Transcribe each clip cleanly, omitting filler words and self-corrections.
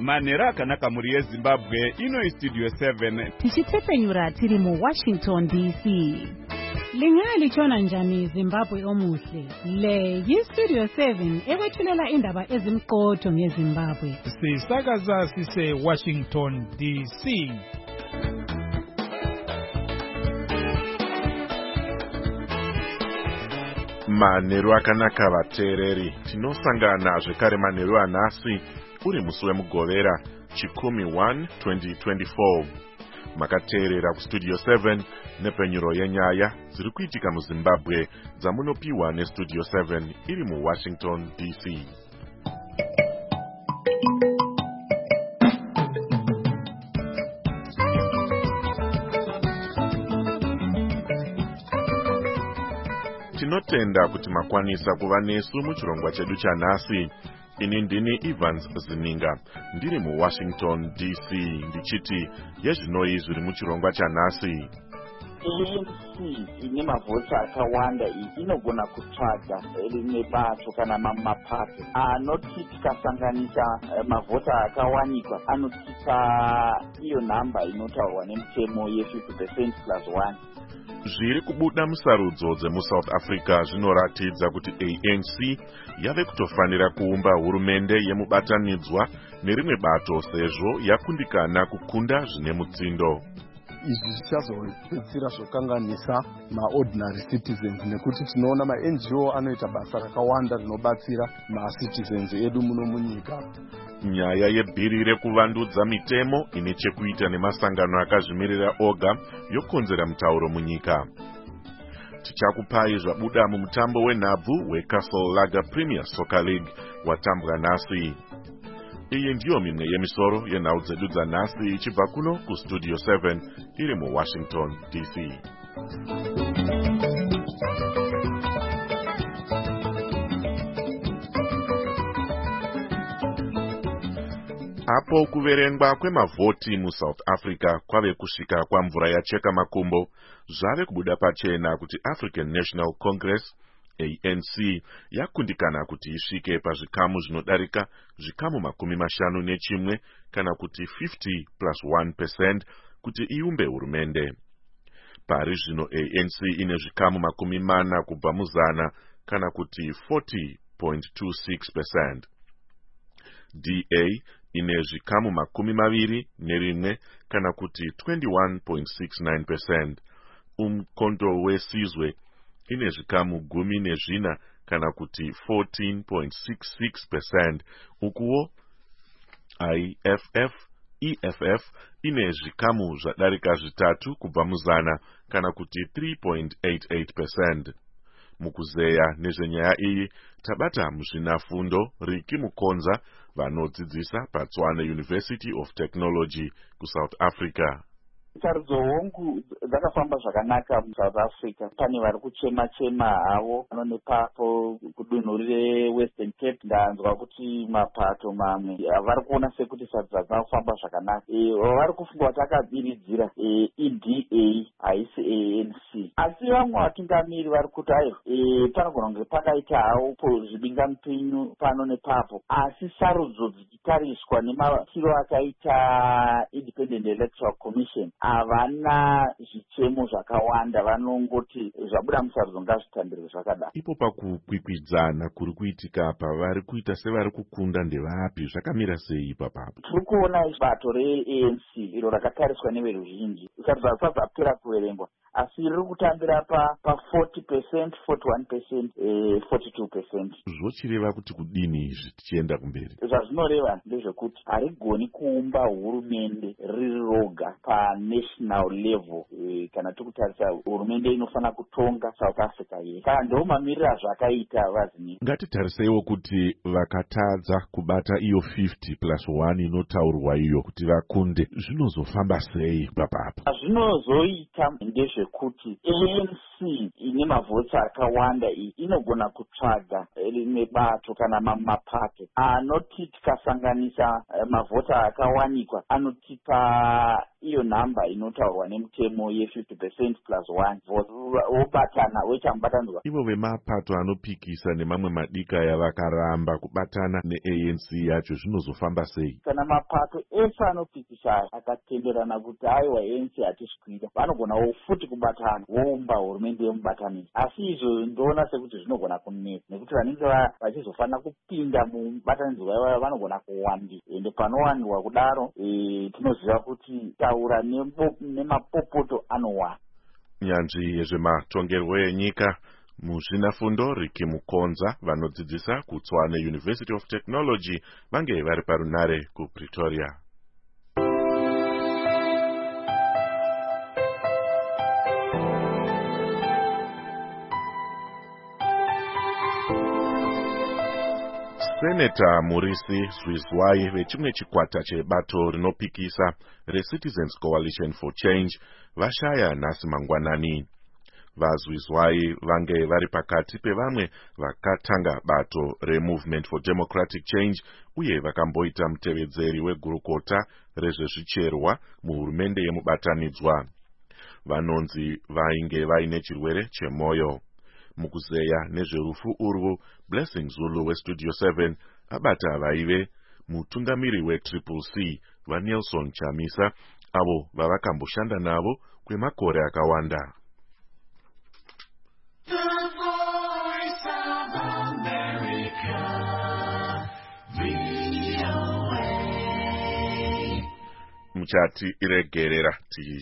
manhero akanaka mhuri yezimbabwe. Ino Studio 7 tichitepfenyura tiri muWashington DC. Lingalichona njani Zimbabwe omuhle? Le yiStudio 7 ekwethulela indaba ezimqotho ngeZimbabwe. Sisakaza sise Washington DC. Manhero akanaka vateereri, tinosangana zvekare manhero anhasi uri musi wemugovera chikumi 1 2024. Makateerera kuStudio 7 nepfenyuro yenyaya dziri kuitika muZimbabwe dzamunopiwa neStudio 7 iri muWashington DC. Tinotenda kuti makwanisa kuva nesu muchirongwa chedu chanhasi. Ini ndini Evans Zininga, ndiri muWashington DC, ndichiti yezvinoi zviri muchirongwa chanhasi. ANC ine mavhoti akawanda inogona kutsvaga rimwe bato kana mamwe mapato anoti tikasanganisa mavhoti akawanikwa anotipa iyo nhamba inotaurwa nemutemo ye50% plus 1. Zviri kubuda musarudzo dzemuSouth Africa zvinoratidza kuti ANC yave kutofanira kuumba hurumende yemubatanidzwa nerimwe bato sezvo yakundikana kukunda zvine mutsindo. Izvi zvichazopedzisira zvokanganisa maordinary citizens nekuti tinoona ma-NGO anoita basa rakawanda rinobatsira ma-citizens edu muno munyika. Nyaya yebhiri rekuvandudza mitemo ine chekuita nemasangano akazvimirira oga yokonzera mutauro munyika. Tichakupai zvabuda mumutambo wenhabvu weCastle Lager Premier Soccer League watambwa nhasi. Iyi ndiyo mimwe yemisoro yenhau dzedu dzanhasi ichibva kuno kuStudio 7 iri muWashington DC. Apo kuverengwa kwemavhoti muSouth Africa kwave kusvika kwamvura yacheka makumbo, zvave kubuda pachena kuti African National Congress ANC yakundikana kuti isvike pazvikamu zvinodarika zvikamu 51 kana kuti 50+1% kuti iumbe hurumende. Pari zvino ANC ine zvikamu 40 kubva muzana kana kuti 40.26%. DA ine zvikamu 21 kana kuti 21.69%. Umkhonto weSizwe ine zvikamu 14 kana kuti 14.66%. Ukuwo EFF ine zvikamu zvadarika zvitatu kubva muzana kana kuti 3.88%. Mukuzeya nezvenyaya iyi tabata muzvinafundo Riki Mukonza vanodzidzisa paTshwane University of Technology kuSouth Africa. Sarudzo hongu dzakafamba zvakanaka muSouth Africa. Pane vari kuchema havo nepapo kudunhu reWestern Cape ndanzwa kuti mapato mamwe vari kuona sekuti sarudzo dzakafamba zvakanaka. Vari kufunga kuti akabiridzira EDA haisi ANC. Asi vamwe vatungamiri vari kuti panogona kunge pakaita havo zvibingamupinyu pano nepapo. Asi sarudzo dzichitariswa nematiro akaita Independent Electoral Commission havana zvichemo zvakawanda, vanongoti zvabuda musarudzo ngazvitambirwe zvakadaro. Ipo pakukwikwidzana kuri kuitika pavari kuita sevari kukunda ndevapi, zvakamira sei ipapapo? Tiri kuona bato reANC iro rakatariswa neveruzhinji sarudzo hadzisapera kuverengwa, asi riri kutambira pa 40%, 41%, 42%. Zvochireva kuti kudini izvi tichienda kumberi? Zvazvinoreva ndezvekuti harigoni kuumba hurumende riri roga national level. Kana tikutarisa hurumende inofanira kutonga South Africa yese. Kana ndo mamiriro azvakaita vaziningi. Ngatitariseiwo kuti vakatadza kubata iyo 50+1 inotaurwa iyo kuti vakunde, zvinozofamba sei papapo? Zvinozoita ndezvekuti ANC ine mavhoti akawanda inogona kutsvaga rimwe bato kana mamwe mapato anoti tikasanganisa mavhoti akawanikwa anotipa iyo nhamba inotaurwa nemutemo ye50% plus 1 vote wobatana wechamubatanidzwa. Ivo vemapato anopikisa nemamwe madikaya vakaramba kubatana neANC yacho zvinozofamba sei? Kana mapato ese anopikisa akatenderana kuti aiwa ANC hatiswira, vanogona futi kubatana voumba hurumende yemubatanidzwa. Asi izvo ndoona sekuti zvinogona kunetsa nekuti vanenge vachizofanira kupinda mubatanidzwa ivaya vanogona kuwanda, ende panowandirwa kudaro tinoziva kuti taura nemapopoto anowana. Nyanzvi yezvematongerwo enyika muzvinafundo Riki Mukonza vanodzidzisa kuTswane University of Technology vange vari parunare kuPretoria. Seneta Murisi Zwizwai vechimwe chikwata chebato rinopikisa reCitizens Coalition for Change vashaya nhasi mangwanani. VaZwizwai vange vari pakati pevamwe vakatanga bato reMovement for Democratic Change uye vakamboita mutevedzeri wegurukota rezvezvicherwa muhurumende yemubatanidzwa. Vanonzi vainge vaine chirwere chemwoyo. Mukuzeya nezverufu urwu, Blessing Zulu weStudio 7 abata vaive mutungamiri weCCC vaNelson Chamisa avo vavakamboshanda navo kwemakore akawanda. Muchati iregerera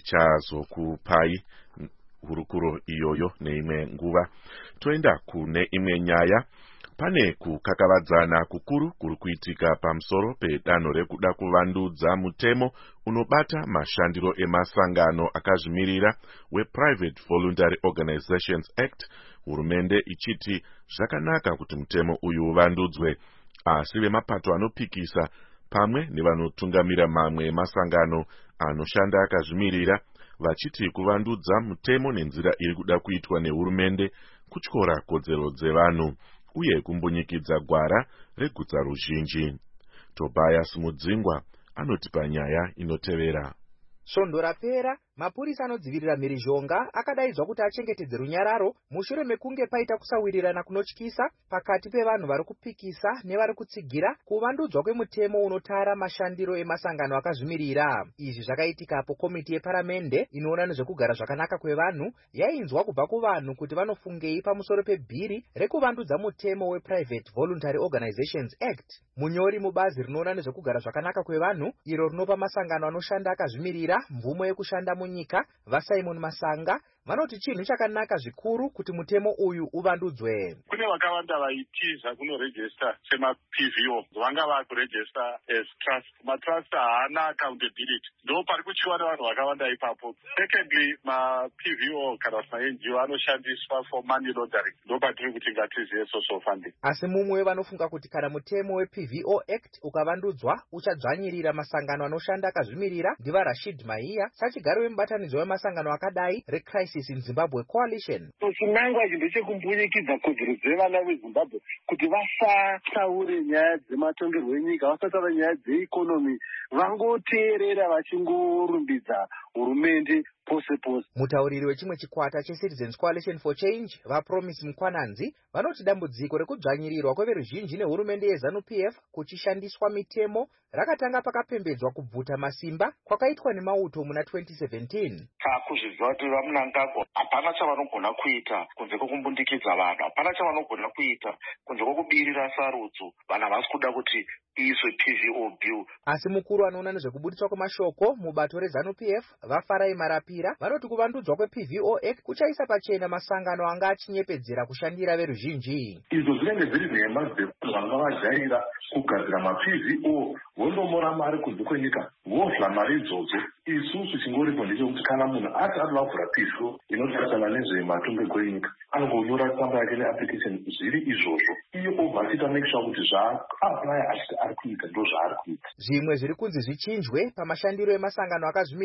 tichazokupai hurukuro iyoyo neimwe nguva. Toenda kune imwe nyaya. Pane kukakavadzana kukuru kuri kuitika pamusoro pedanho rekuda kuvandudza mutemo unobata mashandiro emasangano akazvimirira wePrivate Voluntary Organizations Act, hurumende ichiti zvakanaka kuti mutemo uyu uvandudzwe, asi vemapato anopikisa pamwe nevanotungamira mamwe masangano anoshanda akazvimirira vachiti kuvandudza mutemo nenzira iri kuda kuitwa nehurumende kutyora kodzero dzevanhu uye kumbunyikidza gwara regutsa ruzhinji. Tobias Mudzingwa anotipa nyaya inotevera. Svondo rapera, mapurisa anodzivirira mhirizhonga akadaidzwa kuti achengetedze runyararo mushure mekunge paita kusawirirana kunotyisa pakati pevanhu vari kupikisa nevari kutsigira kuvandudzwa kwemutemo unotara mashandiro emasangano akazvimirira. Izvi zvakaitika apo komiti yeparamende inoona nezvekugara zvakanaka kwevanhu yainzwa kubva kuvanhu kuti vanofungei pamusoro pebhiri rekuvandudza mutemo wePrivate Voluntary Organizations Act. Munyori mubazi rinoona nezvekugara zvakanaka kwevanhu iro rinopa masangano anoshanda akazvimirira mvumo yekushanda munyika, vaSimon Masanga vanoti chinhu chakanaka zvikuru kuti mutemo uyu uvandudzwe. Kune vakawanda vaitiza kunorejista semaPVO vanga vakurejista as trust. Matrust haana accountability, ndo pari kuchiwa nevanhu vakawanda ipapo. Secondly, maPVO kana kuti maNGO anoshandiswa for money laundering, ndo patiri kuti ngatizive social funding. Asi mumwe vanofunga kuti kana mutemo wePVO Act ukavandudzwa uchadzvanyirira masangano anoshanda akazvimirira ndiva Rashid Mahiya, sachigaro wemubatanidzwa wemasangano akadai reCrisis in Zimbabwe Coalition. Chinangwa chinhu chekumbunyikidza kodzero dzevana veZimbabwe kuti vasasaure nyaya dzematongerwo enyika, vasasaure nyaya dzeikonomi, vangoteerera vachingorumbidza hurumende pose pose. Mutauriri wechimwe chikwata cheCitizens Coalition for Change, vaPromise Mukwananzi, vanoti dambudziko rekudzvanyirirwa kweveruzhinji nehurumende yeZANU-PF kuchishandiswa mitemo rakatanga pakapembedzwa kubvuta masimba kwakaitwa nemauto muna 2017. Kakuzviziva kuti vamunangagwa hapana chavanogona kuita kunze kwokumbundikidza vanhu, hapana chavanogona kuita kunze kwokubirira sarudzo vanhu havasi kuda kuti iiswe PVO bill. Asi mukuru anoona nezvekubudiswa kwemashoko mubato reZANU-PF vaFarai Marapira vanoti kuvandudzwa kwePVO Act kuchaisa pachena masangano anga achinyepedzera kushandira veruzhinji. Izvo zvinenge zviri nhema dzevanhu vanga vajaira kugadzira maPVO vondomora mari kunze kwenyika vovhla mari idzodzo. Isusu chingoripo ndechekuti kana munhu ati ari vavhura PVO inotarisana nezvematongerwo enyika anongonyora tsamba yake neapplication zviri izvozvo, iye obva achiita make sure kuti zvaaplya achiti ari kuita ndo zvaari kuita. Zvimwe zviri kunzi zvichinjwe pamashandiro emasangano akazvimirira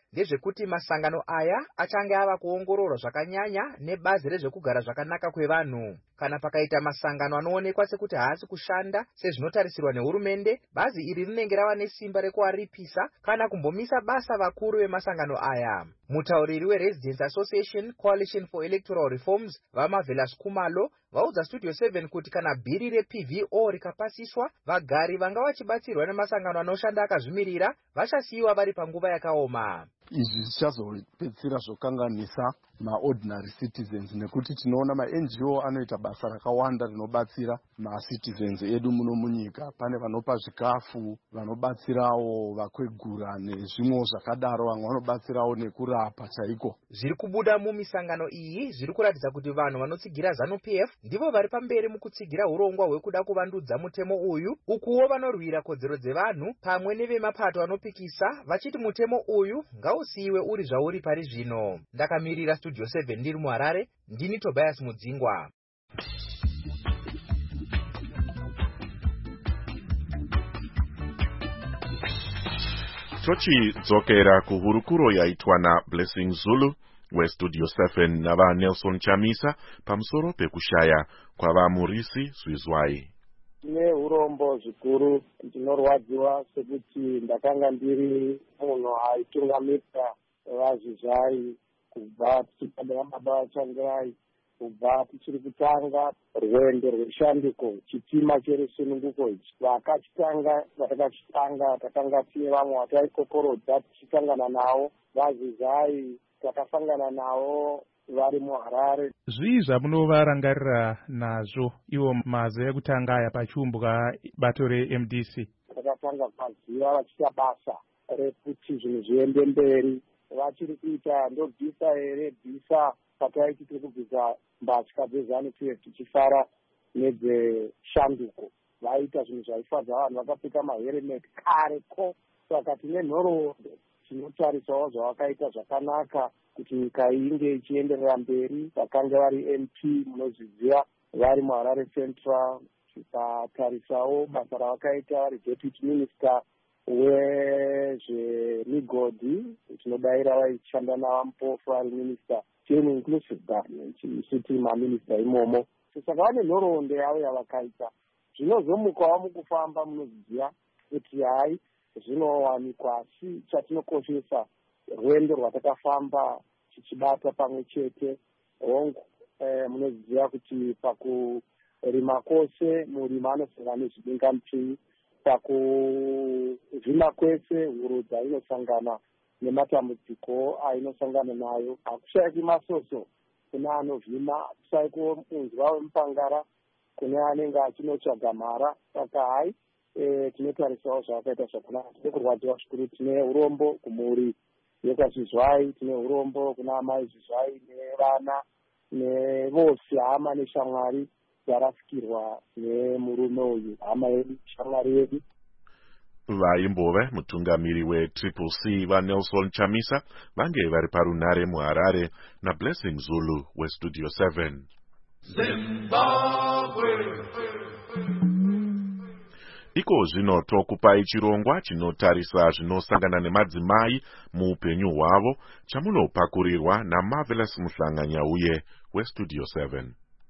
ndezvekuti masangano aya achange ava kuongororwa zvakanyanya nebazi rezvekugara zvakanaka kwevanhu. Kana pakaita masangano anoonekwa sekuti haasi kushanda sezvinotarisirwa nehurumende, bazi iri rinenge rava nesimba rekuaripisa kana kumbomisa basa vakuru vemasangano aya. Mutauriri weResidents Association Coalition for Electoral Reforms vaMavelas Kumalo vaudza Studio 7 kuti kana bhiri rePVO rikapasiswa, vagari vanga vachibatsirwa nemasangano anoshanda akazvimirira vachasiyiwa vari panguva yakaoma. Izvi zvichazopedzisira zvokanganisa maordinary citizens nekuti tinoona maNGO anoita basa rakawanda rinobatsira macitizens edu muno munyika. Pane vanopa zvikafu, vanobatsirawo vakwegura nezvimwe zvakadaro, vamwe vanobatsirawo nekurapa chaiko. Zviri kubuda mumisangano iyi zviri kuratidza kuti vanhu vanotsigira ZANU-PF ndivo vari pamberi mukutsigira urongwa hwekuda kuvandudza mutemo uyu, ukuwo vanorwira kodzero dzevanhu pamwe nevemapato anopikisa vachiti mutemo uyu ngausiyiwe uri zvauri pari zvino. Ndakamirira Studio 7 ndiri muHarare, ndini Tobias Mudzingwa. Tochidzokera kuhurukuro yaitwa naBlessing Zulu weStudio 7 nava Nelson Chamisa pamusoro pekushaya kwavamurisi Zwizwai. Tine urombo zvikuru, ndinorwadziwa sekuti ndakanga ndiri munhu aitungamirira vaZvizwai kubva tichibva mababa Changirai, kubva tichiri kutanga rwendo rweshandiko chitima cherusununguko ichi. Vakachitanga takanga tine vamwe vataikokorodza tichitangana navo vaZvizwai, takasangana navo vari muHarare. Zvii zvamunovarangarira nazvo ivo mazuva ekutanga aya pachiumbwa bato reMDC? Takatanga kwaziva vachiita basa rekuti zvinhu zviende mberi. Vachiri kuita ndobvisa here bvisa pataiti tiri kubvisa mbatya dzeZANU-PF tichifara nedzeshanduko. Vaita zvinhu zvaifadza vanhu, vakapfeka maherimeti kareko. Saka tine nhoroondo tinotarisawo zvavakaita zvakanaka kuti nyika inge ichienderera mberi. Vakanga vari MP munozviziva vari muHarare Central. Tikatarisawo basa ravakaita vari Deputy Minister wezvemigodhi, tinodayira vaishanda navamupofu vari Minister Team Inclusive Government, isu tiri maminista imomo. Saka vane nhoroondo yavo yavakaita. Zvinozomukawo mukufamba munozviziva kuti hai zvinowanikwa, asi chatinokoshesa rwendo rwatakafamba tichibata pamwe chete hongu. Munozviziva kuti pakurima kwose murimi anosangana nezvidingamupinyi, pakuvhima kwese hurudza inosangana nematambudziko ainosangana nayo. Hakushayiki masoso kune anovhima, hakushayiki unzwa wemupangara kune anenge achinotsvaga mhara. Saka hai tinotarisawo zvavakaita zvakanaka. Tine kurwadziwa zvikuru. Tine urombo kumhuri yekwaZvizwai, tine urombo kuna amai Zvizwai nevana nevose hama neshamwari dzarasikirwa nemurume uyu, hama yedu, shamwari yedu. Vaimbove mutungamiri weCCC vaNelson Chamisa vange vari parunare muHarare naBlessing Zulu weStudio 7. Zimbabwe. Iko zvino tokupai chirongwa chinotarisa zvinosangana nemadzimai muupenyu hwavo chamunopakurirwa naMarvelous Muhlanganyauye weStudio 7.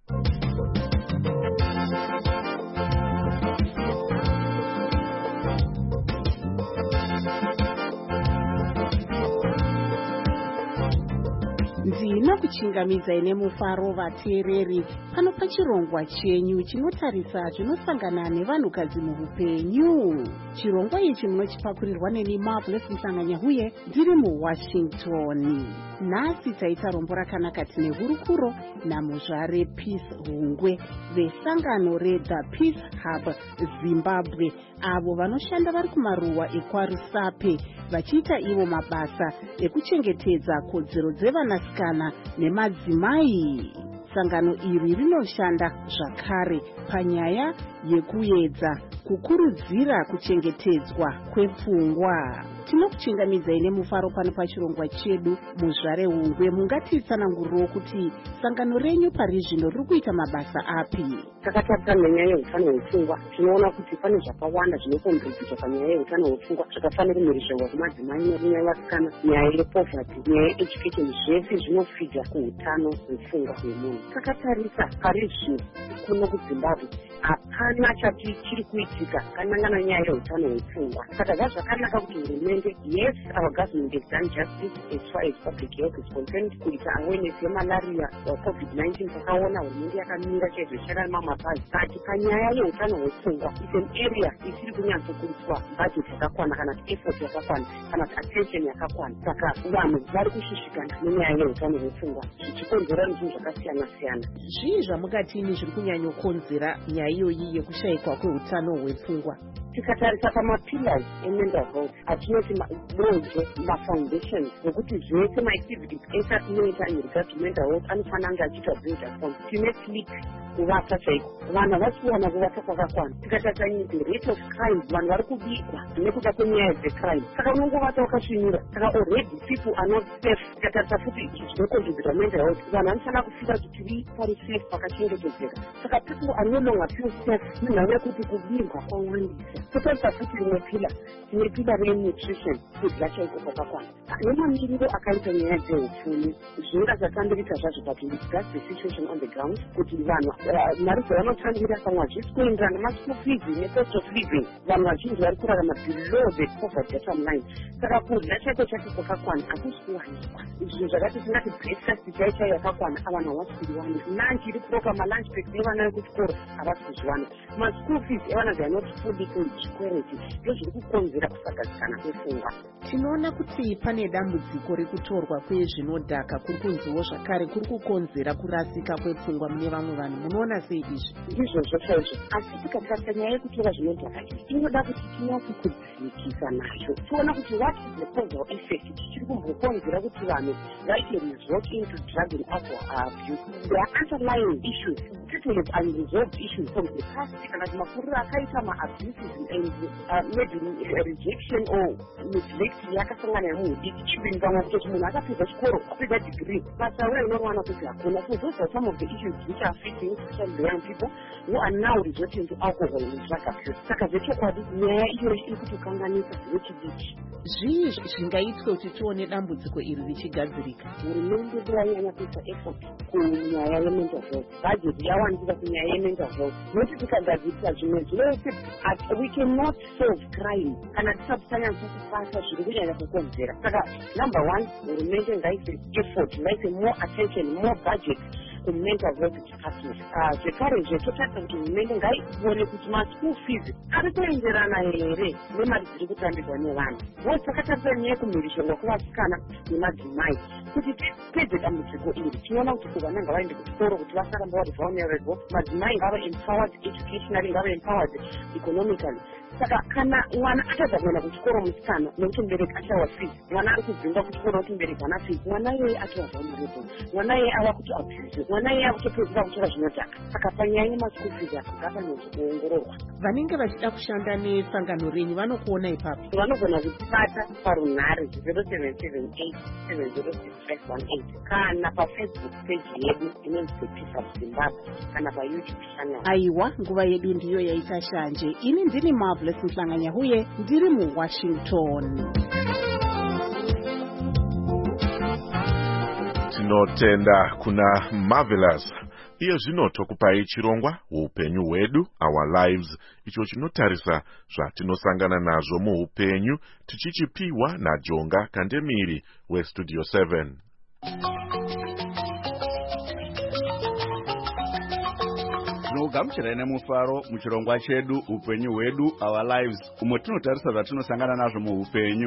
Ndina kuchingamidza ine mufaro vateereri pano pachirongwa chenyu chinotarisa zvinosangana nevanhukadzi muupenyu. Chirongwa ichi munochipakurirwa neni Marvelous Muhlanganyauye ndiri muWashington. Nhasi taita rombo rakanaka. Tine hurukuro namuzvare Peace Hungwe vesangano reThe Peace Hub Zimbabwe, avo vanoshanda vari kumaruwa ekwaRusape vachiita ivo mabasa ekuchengetedza kodzero dzevanasikana nemadzimai. sangano iri rinoshanda zvakare panyaya yekuedza kukurudzira kuchengetedzwa kwepfungwa. Tinokuchingamidzai nemufaro pano pachirongwa chedu muzvare hungwe. Mungatitsanangurirewo kuti sangano renyu pari zvino riri kuita mabasa api? Takatarisa nenyaya yeutano hwepfungwa, tinoona kuti pane zvakawanda zvinokontribhuta panyaya yeutano hwepfungwa zvakafanira kumhurishirwa kumadzimai nerume vasikana. Nyaya yepovhati, nyaya yeeducation, zvese zvinofidha kuutano hwepfungwa hwemunhu. Takatarisa pari zvino kuno kuZimbabwe hapana chati chiri kuitika kanangana nyaya yeutano hwepfungwa. Saka zvakanaka kuti hurumende, yes, our government has done justice as far as public health is concerned. Kuita awareness yemalaria COVID-19 takaona hurumende yakamira chaizvo ichara mamapazi. But panyaya yeutano hwepfungwa is an area isiri kunyatsokuiswa budget yakakwana kana effort yakakwana kana attention yakakwana. Saka vanhu vari kushushikana nenyaya yeutano hwepfungwa zvichikonzera zvinhu zvakasiyana siyana. Zvii zvamungatini zviri kunyanyokonzera nyaya iyoyi yekushayikwa kweutano hwepfungwa? Tikatarisa pamapillars emental health atinoti mabonje mafoundations ekuti zvese maactivities ese atinoita in regard to mental health anofanira kunge achiitwa build upon. Tine sleep, kuvata chaiko, vanhu vasiwana kuvata kwakakwana. Tikatarisa the rate of crime, vanhu vari kubikwa nekuda kwenyaya dzecrime. Saka unongovata wakasvinura. Saka already people are not safe. Tikatarisa futi zvinokontribhuta mental health, vanhu vanofanira kufira kuti tiri pari safe pakachengetedzeka. Saka people are no longer feel safe munhau yekuti kubirwa kwawandisa. Totarisa futi rimwe pila, rimwe pila renutrition, kudya chaiko kwakakwana. Nemamiriro akaita nyaya dzeupfumi, zvinonga zvakambirika zvazvo but we discuss the situation on the ground kuti vanhu mari dzavanotangira pamwe hazvisi kuenderana nemaschool fees necost of living. Vanhu vazhinji vari kurarama below the poverty bottom line. Saka kudya chaiko chaiko kwakakwana hakusi kuwanikwa. Zvinhu zvakati tingati breakfast chaicho yakakwana avanhu havasi kuiwana. Lunch iri kuroka malunch break nevana vekuchikoro havasi kuzviwana. Maschool fees evana they are not fully kuchikwereti. Ndozviri kukonzera kusagadzikana kwepfungwa. Tinoona kuti pane dambudziko rekutorwa kwezvinodhaka kuri kunziwo zvakare kuri kukonzera kurasika kwepfungwa mune vamwe vanhu. Munoona sei izvi? Ndizvozvo chaizvo. Asi tikatarisa nyaya yekutora zvinodhaka inoda kuti tinyatse kudzikisa nazvo. Tiona kuti what is the causal effect tichiri kumbokonzera kuti vanhu vaite resort into drug and alcohol abuse. There are underlying issues. People have unresolved issues from the past. Kana mafuriro akaita ma-abuses and maybe rejection or neglect yakasangana nemuhudiki chipini pamwe kutoti munhu akapedza chikoro apedza degree basa uye unowana kuti hakuna. So those are some of the issues which are affecting especially young people who are now resorting to alcohol and drug abuse. Saka zvechokwadi nyaya iyoyi iri kutikanganisa zvechidiki. Zvii zvingaitwe kuti tione dambudziko iri richigadzirika? Hurumende iranyanya kuisa effort kunyaya yemental health. Budget yawanzika kunyaya yemental health. Noti tikagadzirisa zvimwe zvese we cannot solve crime kana tisati tanyatsa kupasa zviri kunyanya kukonzera. Saka number one, hurumende ngaise effort, ngaise more attention, more budget mental health department. Zvekare zvetotarisa kuti hurumende ngaione kuti maschool fees ari kuenderana here nemari dziri kutambirwa nevanhu. Vose takatarisa nyaya yekumhurishirwa kuvasikana nemadzimai kuti tipedze dambudziko iri. Tinoona kuti vana ngavaende kuchikoro kuti vasaramba vari vulnerable, madzimai ngava empowered educationally, ngava empowered economically. Saka kana mwana atadza kuenda kuchikoro musikana nekuti mubereki achawa fees, mwana ari kudzingwa kuchikoro nekuti mubereki hana fees, mwana iyeye achawa vulnerable, mwana iyeye ava kuti abuse, mwana iyeye akutopedzera kutora zvinodhaka. Saka panyaya yemaschool fees akafanirwa kuongororwa. Vanenge vachida kushanda nesangano renyu vanokuona ipapo? Vanogona kutibata parunhare 0778706518 kana paFacebook page yedu inonzi Peace of Zimbabwe kana paYouTube channel. Aiwa, nguva yedu ndiyo yaita shanje. Ini ndini Marvelous Mhlanganyahuye, ndiri muWashington. Tinotenda kuna Marvelous. Iye zvino tokupai chirongwa upenyu hwedu, our lives, icho chinotarisa zvatinosangana nazvo muupenyu, tichichipiwa naJonga Kandemiri weStudio 7. Tinogamuchirai nemufaro muchirongwa chedu upenyu hwedu, our lives, umo tinotarisa zvatinosangana nazvo muupenyu.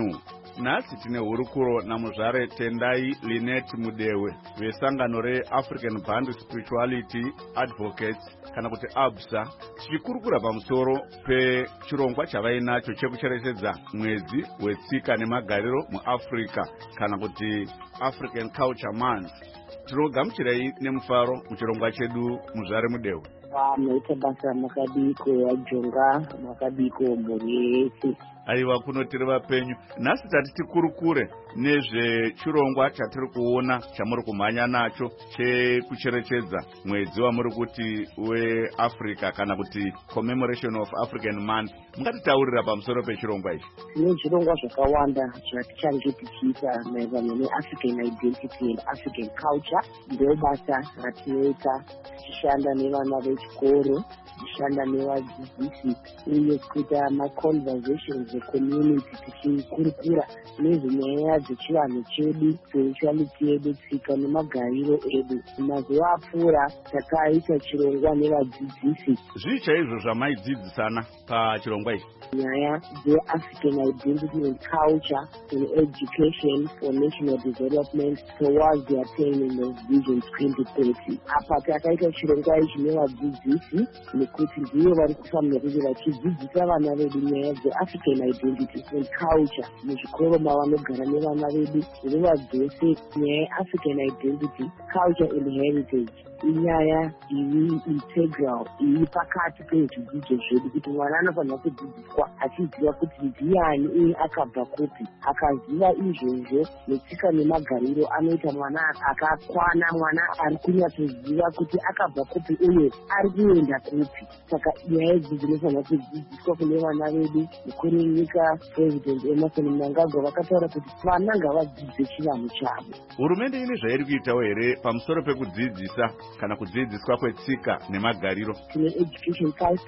Nhasi tine hurukuro namuzvare Tendai Linet Mudewe vesangano reAfrican Band Spirituality Advocates kana kuti ABSA, tichikurukura pamusoro pechirongwa chavainacho chekucherechedza mwedzi wetsika nemagariro muAfrica kana kuti African Culture Month. Tinogamuchirai nemufaro muchirongwa chedu muzvare Mudewe. Vanoita basa makadiko yajonga makadiko mhuri yese. Aiwa kunotiri vapenyu. Nhasi tati tikurukure nezvechirongwa chatiri kuona chamuri kumhanya nacho chekucherechedza mwedzi wamuri kuti weAfrica kana kuti Commemoration of African Month. Mungatitaurira pamusoro pechirongwa ichi? Tine zvirongwa zvakawanda zvatichange tichiita maererano neAfrican identity and African culture. Ndiro basa ratinoita tichishanda nevana vechikoro, tichishanda nevadzidzisi uye kuita maconversations ecommunity tichikurukura nezvenyaya dzechivanhu chedu, spirituality yedu, tsika nemagariro edu. Mazuva apfuura takaita chirongwa nevadzidzisi. Zvii chaizvo zvamaidzidzisana pachirongwa ichi? Nyaya dzeAfrican identity and culture in education for national development towards the attainment of Vision 2030. Apa takaita chirongwa ichi nevadzidzisi nekuti ndivo vari kufanira kuti vachidzidzisa vana vedu nyaya dzeAfrican identity and culture muzvikoro mavanogara nevana vedu. Nguva dzose nyaya yeAfrican identity, culture and heritage inyaya iri integral, iri pakati pezvidzidzo zvedu, kuti mwana anofanira kudzidziswa achiziva kuti ndiani uye akabva kupi. Akaziva izvozvo netsika nemagariro anoita mwana akakwana, mwana ari kunyatsoziva kuti akabva kupi uye ari kuenda kupi. Saka nyaya idzi dzinofanira kudzidziswa kune vana vedu. Mukuru wenyika President Emmerson Mnangagwa vakataura kuti vana ngavadzidze chivanhu chavo. Hurumende ine zvairi kuitawo here pamusoro pekudzidzisa kana kudzidziswa kwetsika nemagariro? Tine Education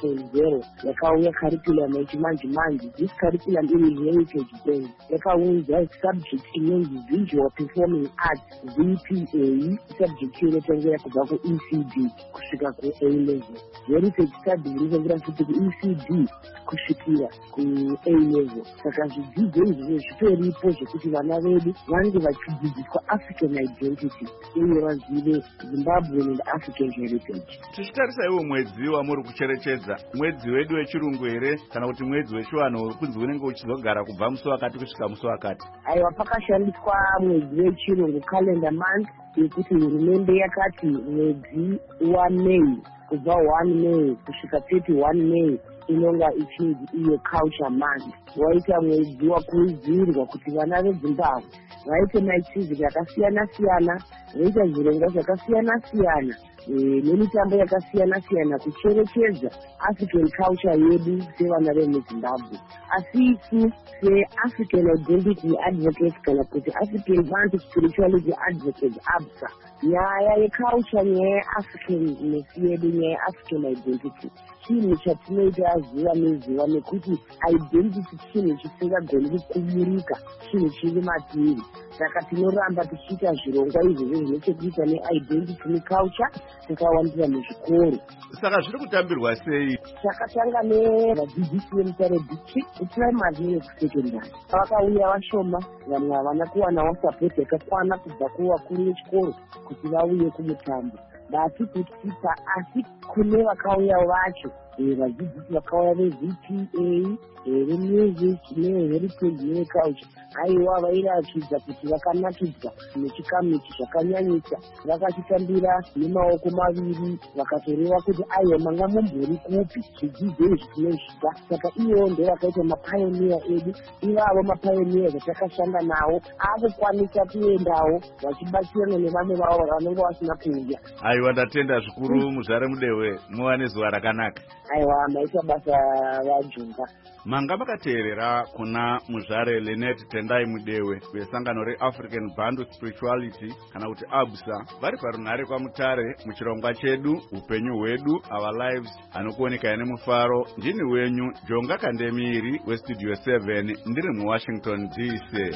5.0 yakauya curriculum yechimanje manje. This curriculum iri heritage based. Yakaunza subject inonzi Visual Performing Arts VPA, subject inotangura kubva kuECD kusvika kuA level. Heritage studies inotangura futi kuECD kusvikira kuA level. Saka zvidzidzo izvi zvitoripo zvekuti vana vedu vange vachidzidziswa African identity uye vazive Zimbabwe and African heritage. Tichitarisa iwo mwedzi wamuri kucherechedza, mwedzi wedu wechirungu here kana kuti mwedzi wechivanhu kunzi unenge uchizogara kubva musi wakati kusvika musi wakati? Aiwa, pakashandiswa mwedzi wechirungu calendar month yekuti hurumende yakati mwedzi waMei kubva 1 May kusvika 31 May inonga ichinzi iyo culture month. Waita mwedzi wakurudzirwa kuti vana veZimbabwe vaite maitiziro yakasiyana siyana, vaita zvirongwa zvakasiyana siyana nemitambo yakasiyana siyana kucherechedza African culture yedu sevana vemuZimbabwe. Asi isu seAfrican Identity Advocates kana kuti African Band Spirituality Advocates ABSA, nyaya yeculture, nyaya yeAfrican nesi yedu, nyaya yeAfrican identity chinhu chatinoita zuva nezuva, nekuti identity chinhu chisingagoni kukumurika, chinhu chiri matiri. Saka tinoramba tichiita zvirongwa izvozvo zvinechekuita neidentity neculture takawandira muzvikoro. Saka zviri kutambirwa sei? Takatanga nevadzidzisi veMutare district kuprimary nekusekondari. Vakauya vashoma, vamwe havana kuwanawo support yakakwana kubva kuvakuru vechikoro kuti vauye kumutambo. Basi kutsika asi kune vakauya vacho vadzidzisi vakauya veVPA, vemusic, neheritage neculture. Aiwa vairatidza kuti vakanakidzwa nechikamiti zvakanyanyisa. Vakachitambira nemaoko maviri vakatoreva kuti aiwa manga mumbori kupi zvidzidzo izvi tinozvida. Saka ivo ndo vakaita mapioneer edu. Ivavo mapioneer zvatakashanda navo avokwanisa kuendawo vachibatsirana nevamwe vavo vanenge vasina kuuya. Aiwa, ndatenda zvikuru muzvare Mudewe, muwane zuva rakanaka. Aiwa, maita basa vajunga. Manga makateerera kuna muzvare Linet Tendai Mudewe vesangano reAfrican Band Spirituality kana kuti ABSA vari parunhare kwaMutare muchirongwa chedu upenyu hwedu Our Lives anokuoneka nemufaro. Ndini wenyu Jonga Kandemiri weStudio 7 ndiri muWashington DC.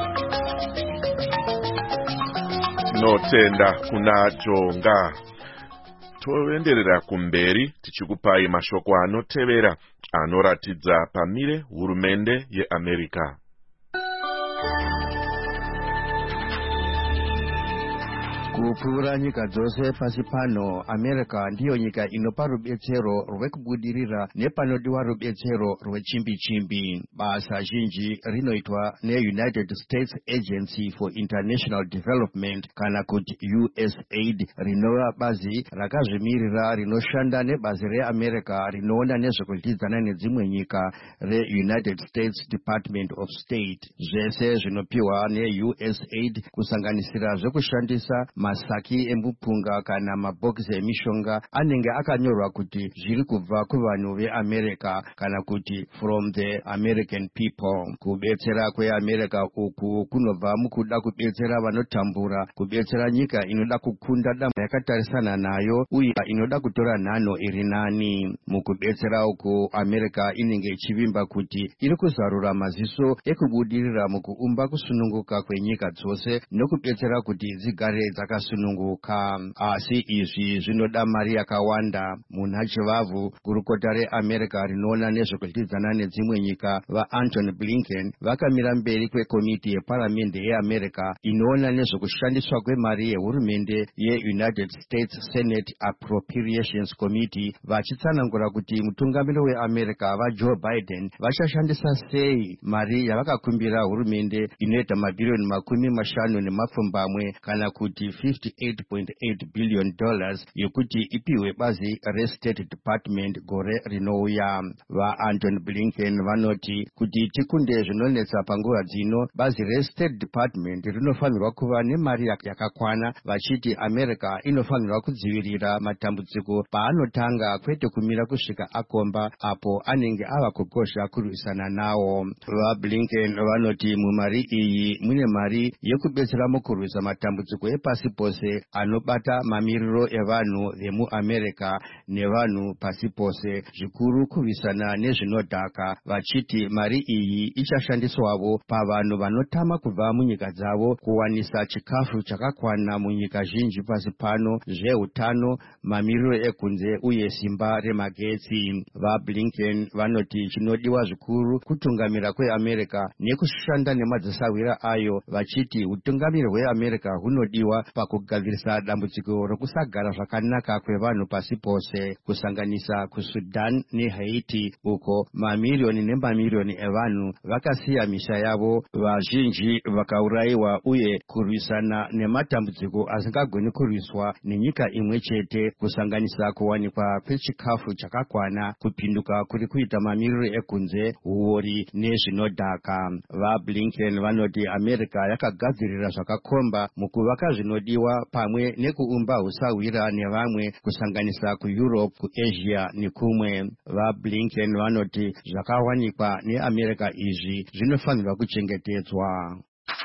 Notenda kuna Jonga. Toenderera kumberi tichikupai mashoko anotevera anoratidza pamire hurumende yeAmerika. Kupfuura nyika dzose pasi pano, America ndiyo nyika inopa rubetsero rwekubudirira nepanodiwa rubetsero rwechimbi-chimbi. Basa zhinji rinoitwa neUnited States Agency for International Development kana kuti USAID, rinova bazi rakazvimirira rinoshanda nebazi reAmerica rinoona nezvekudyidzana nedzimwe nyika reUnited States Department of State. Zvese zvinopiwa neUSAID kusanganisira zvekushandisa masaki embupunga kana mabhokisi emishonga anenge akanyorwa kuti zviri kubva kuvanhu veAmerica kana kuti from the American people. Kubetsera kweAmerica uku kunobva mukuda kubetsera vanotambura, kubetsera nyika inoda kukunda dambo yakatarisana nayo uye inoda kutora nhano iri nani. Mukubetsera uku America inenge ichivimba kuti iri kuzarura maziso ekubudirira mukuumba kusununguka kwenyika dzose nokubetsera kuti dzigare dzakasununguka. Asi izvi zvinoda mari yakawanda. Munhachivavhu gurukota reAmerica rinoona nezvekudyidzana nedzimwe nyika vaAntony Blinken vakamira mberi kwekomiti yeparamende yeAmerica inoona nezvekushandiswa kwemari yehurumende yeUnited States Senate Appropriations Committee vachitsanangura kuti mutungamiri weAmerica vaJoe Biden vachashandisa sei mari yavakakumbira hurumende inoita mabhirioni $50 kana kuti $58.8 billion yekuti ipiwe bazi reState Department gore rinouya. VaAntony Blinken vanoti kuti tikunde zvinonetsa panguva dzino, bazi reState Department rinofanirwa kuva nemari yakakwana, vachiti America inofanirwa kudzivirira matambudziko paanotanga kwete kumira kusvika akomba apo anenge ava kukosha kurwisana nawo. VaBlinken vanoti mumari iyi mune mari yekubetsera mukurwisa matambudziko epasi pose anobata mamiriro evanhu vemuAmerica nevanhu pasi pose, zvikuru kurwisana nezvinodhaka, vachiti mari iyi ichashandiswawo pavanhu vanotama kubva munyika dzavo kuwanisa chikafu chakakwana munyika zhinji pasi pano, zveutano, mamiriro ekunze uye simba remagetsi. VaBlinken vanoti chinodiwa zvikuru kutungamira kweAmerica nekushanda nemadzisawira ayo, vachiti utungamiri hweAmerica hunodiwa pakugadzirisa dambudziko rokusagara zvakanaka kwevanhu pasi pose, kusanganisa kuSudan neHaiti uko mamirioni nemamirioni evanhu vakasiya misha yavo, vazhinji vakaurayiwa uye kurwisana nematambudziko asingagoni kurwiswa nenyika imwe chete, kusanganisa kuwanikwa kwechikafu chakakwana, kupinduka kuri kuita mamiriro ekunze, huori nezvinodhaka. VaBlinken vanoti America yakagadzirira zvakakomba mukuvaka zvinodiwa pamwe nekuumba usawira nevamwe, kusanganisa kuEurope, kuAsia nekumwe. VaBlinken vanoti zvakawanikwa neAmerica izvi zvinofanirwa kuchengetedzwa.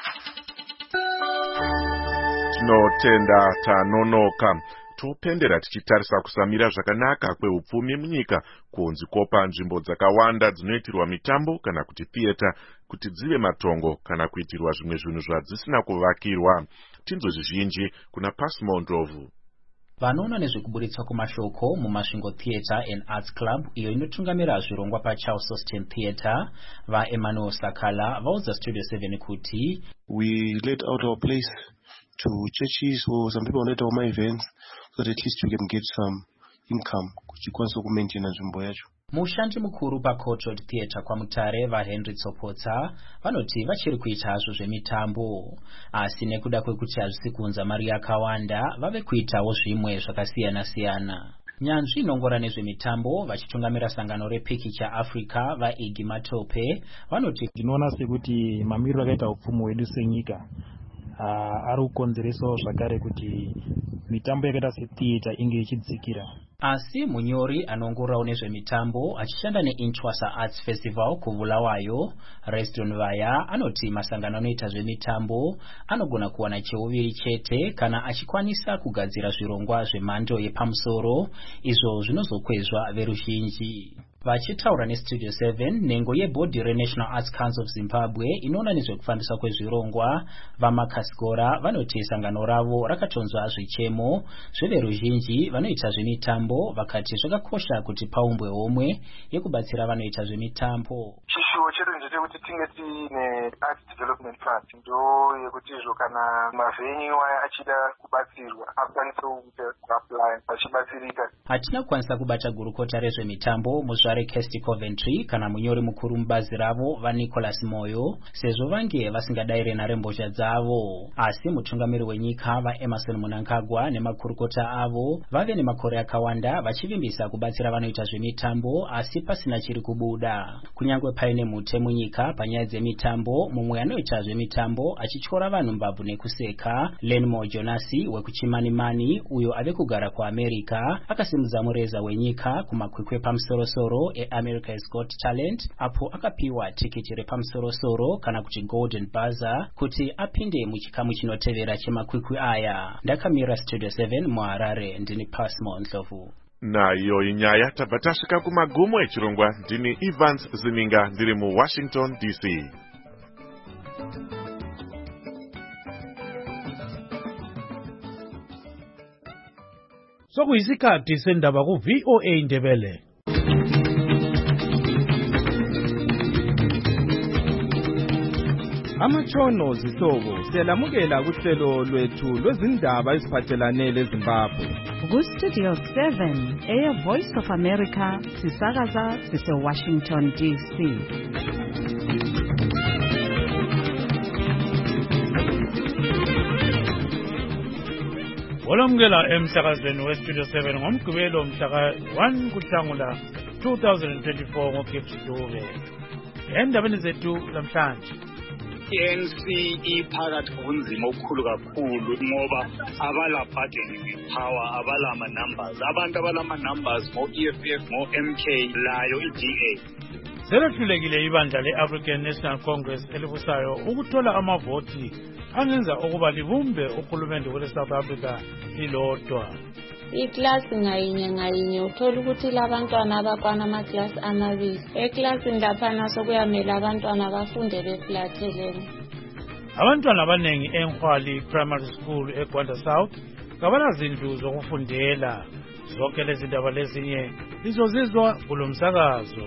Tinotenda tanonoka. Topendera tichitarisa kusamira zvakanaka kweupfumi munyika kunzi kopa nzvimbo dzakawanda dzinoitirwa mitambo kana kuti theater kuti dzive matongo kana kuitirwa zvimwe zvinhu zvadzisina kuvakirwa. Tinzwe zvizhinji kuna Pasmo Ndlovu. Vanoona nezvekuburitswa kwemashoko mumasvingo Theatre and Arts Club iyo inotungamira zvirongwa paCharles Austin Theatre, vaEmmanuel Sakala vaudza Studio 7 kuti we let out our place to churches or some people let our events so that at least we can get some income kuti kwanisa kumaintaina nzvimbo yacho. Mushandi mukuru paCourt Road Theatre kwaMutare vaHenry Tsopotsa vanoti vachiri kuita hazvo zvemitambo, asi nekuda kwekuti hazvisi kuunza mari yakawanda vave kuitawo zvimwe zvakasiyana-siyana. Nyanzvi inongora nezvemitambo vachitungamira sangano rePicture Africa vaIgi Matope vanoti ndinoona sekuti mamiriro akaita upfumi hwedu senyika ari kukonzeresawo zvakare kuti mitambo yakaita setheatre inge ichidzikira. Asi munyori anongorao nezvemitambo achishanda neInchwasa Arts Festival kuVulawayo, Reston Vaya anoti masangano anoita zvemitambo anogona kuwana cheuviri chete kana achikwanisa kugadzira zvirongwa zvemhando yepamusoro, izvo zvinozokwezva veruzhinji. vachitaura nestudio 7 nhengo yebhodhi renational arts council of zimbabwe inoona nezvekufambiswa kwezvirongwa vamakasikora vanoti sangano ravo rakatonzwa zvichemo zveveruzhinji vanoita zvemitambo vakati zvakakosha kuti paumbwe homwe yekubatsira vanoita zvemitambo. Chishuwo chedu ndechekuti tinge tiine art development fund ndo yekuti izvo kana mavhenyu aya achida kubatsirwa akwanise kuapply achibatsirika. Hatina kukwanisa kubata gurukota rezvemitambo muzvare Kesti Coventry kana munyori mukuru mubazi ravo vaNicholas Moyo sezvo vange vasingadai renharembozha dzavo, asi mutungamiri wenyika vaEmerson Mnangagwa nemakurukota avo vave nemakore akawanda vachivimbisa kubatsira vanoita zvemitambo asi pasina chiri kubuda. Kunyangwe paine mhute munyika panyaya dzemitambo, mumwe anoita zvemitambo achityora vanhu mbabvu nekuseka, Lenmo Jonasi wekuchimanimani uyo ave kugara kuAmerica akasimudza mureza wenyika kumakwikwi pamusorosoro eAmerica's Got Talent apo akapiwa tikiti repamusorosoro kana kuti Golden Buzzer kuti apinde muchikamu chinotevera chemakwikwi aya. Ndakamira Studio 7 muHarare, ndini Pasmo Ndlovu. Nayo inyaya tabva tasvika kumagumo echirongwa. Ndini Evans Zininga ndiri muWashington DC. Sokuyisikhathi sendaba ku-VOA Ndebele. Amatshono zihlobo siyalamukela kuhlelo lwethu lwezindaba eziphathelane leZimbabwe. Ku-Studio 7 Air Voice of America sisakaza sise-Washington DC. Olamukela emsakazweni weStudio 7 ngomgqibelo mhla 1 kuNhlangula 2024 ngoGibbs Dube. Endabeni zethu namhlanje ANC iphakathi kunzima okukhulu kakhulu ngoba abala bargaining power, abala numbers. Abantu abala numbers ngo EFF ngo MK layo iDA. Selehlulekile ibandla le-African National Congress elibusayo ukuthola amavoti angenza ukuba libumbe uhulumende wele-South Africa lilodwa. Iklasi ngayinye uthola ukuthi labantwana abakwana amaklasi amabili. Eklasini laphana sokuyamela abantwana bafunde beflathelene. Abantwana abanengi eNkhwali Primary School eGwanda South kabalazindlu zokufundela. Zonke lezi ndaba lezinye lizozizwa kulo msakazo.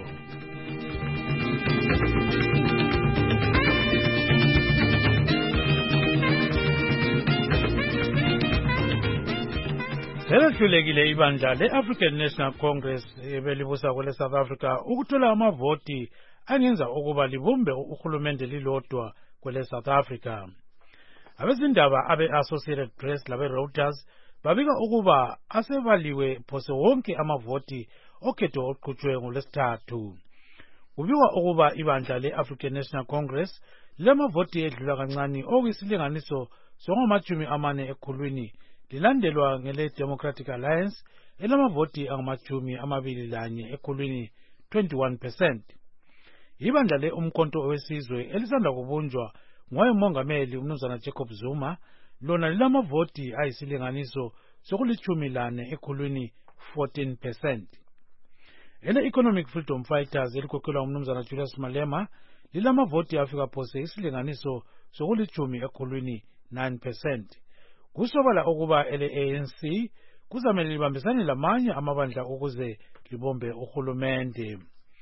Selehlulekile ibandla le-African National Congress ebelibusa kwele South Africa ukuthola amavoti angenza ukuba libumbe uhulumende lilodwa kwele South Africa. Abezindaba abe-Associated Press labe-Reuters babika ukuba asebaliwe phose wonke amavoti okhetho oqhutshwe ngolwesithathu. Kubikwa ukuba ibandla le-African National Congress lamavoti edlula kancane okuyisilinganiso songama-40 ekhulwini lilandelwa ngele Democratic Alliance elamavoti angama-21 ekhulwini 21%. Ibandla le-Umkhonto Wesizwe elisanda kubunjwa ngomongameli uMnumzana Jacob Zuma lona lilamavoti ayisilinganiso sokuli-14 ekhulwini 14%. Ele-Economic Freedom Fighters elikhokhelwa uMnumzana Julius Malema lilamavoti afika phose isilinganiso sokuli-10 ekhulwini 9%. Kusobala ukuba ele-ANC kuzamele libambisane lamanye amabandla ukuze libombe uhulumende.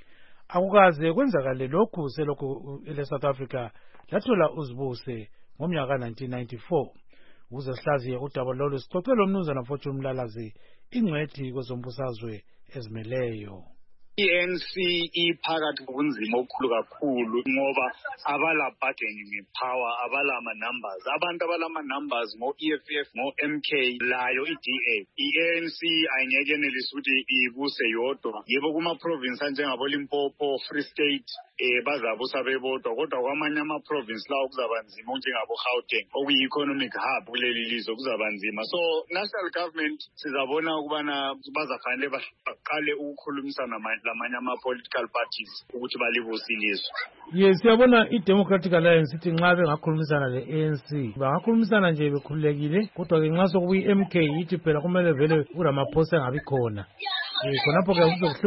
Akukaze kwenzakale lokhu selokhu ele-South Africa lathola uzibuse ngomnyaka 1994. Ukuze sihlaziye udaba lolu sicocela uMnumzana Fortune Mlalazi ingcwethi kwezombusazwe ezimeleyo. ANC iphakathi kunzima okukhulu kakhulu ngoba abala bargaining power, abala numbers. Abantu abala numbers ngo EFF ngo MK layo iDA. iANC ayingeke enelise ukuthi ibuse yodwa. Yebo kuma province njengabo Limpopo, Free State bazabusa bebodwa, kodwa kwamanye ama province lawo kuzaba nzima njengabo Gauteng okuyi-economic hub kuleli lizwe kuzaba nzima. So national government sizabona ukubana bazafanele baqale ukukhulumisana lamanye ama-political parties ukuthi balibusiliso. Yes, siyabona i-Democratic Alliance ithi nxa bengakhulumisana le-ANC bangakhulumisana nje bekhululekile, kodwa-ke nxa sokuyi-MK ithi phela kumele vele kulamaphosa angabi khona. Khonapho-ke kuzokuhlupha.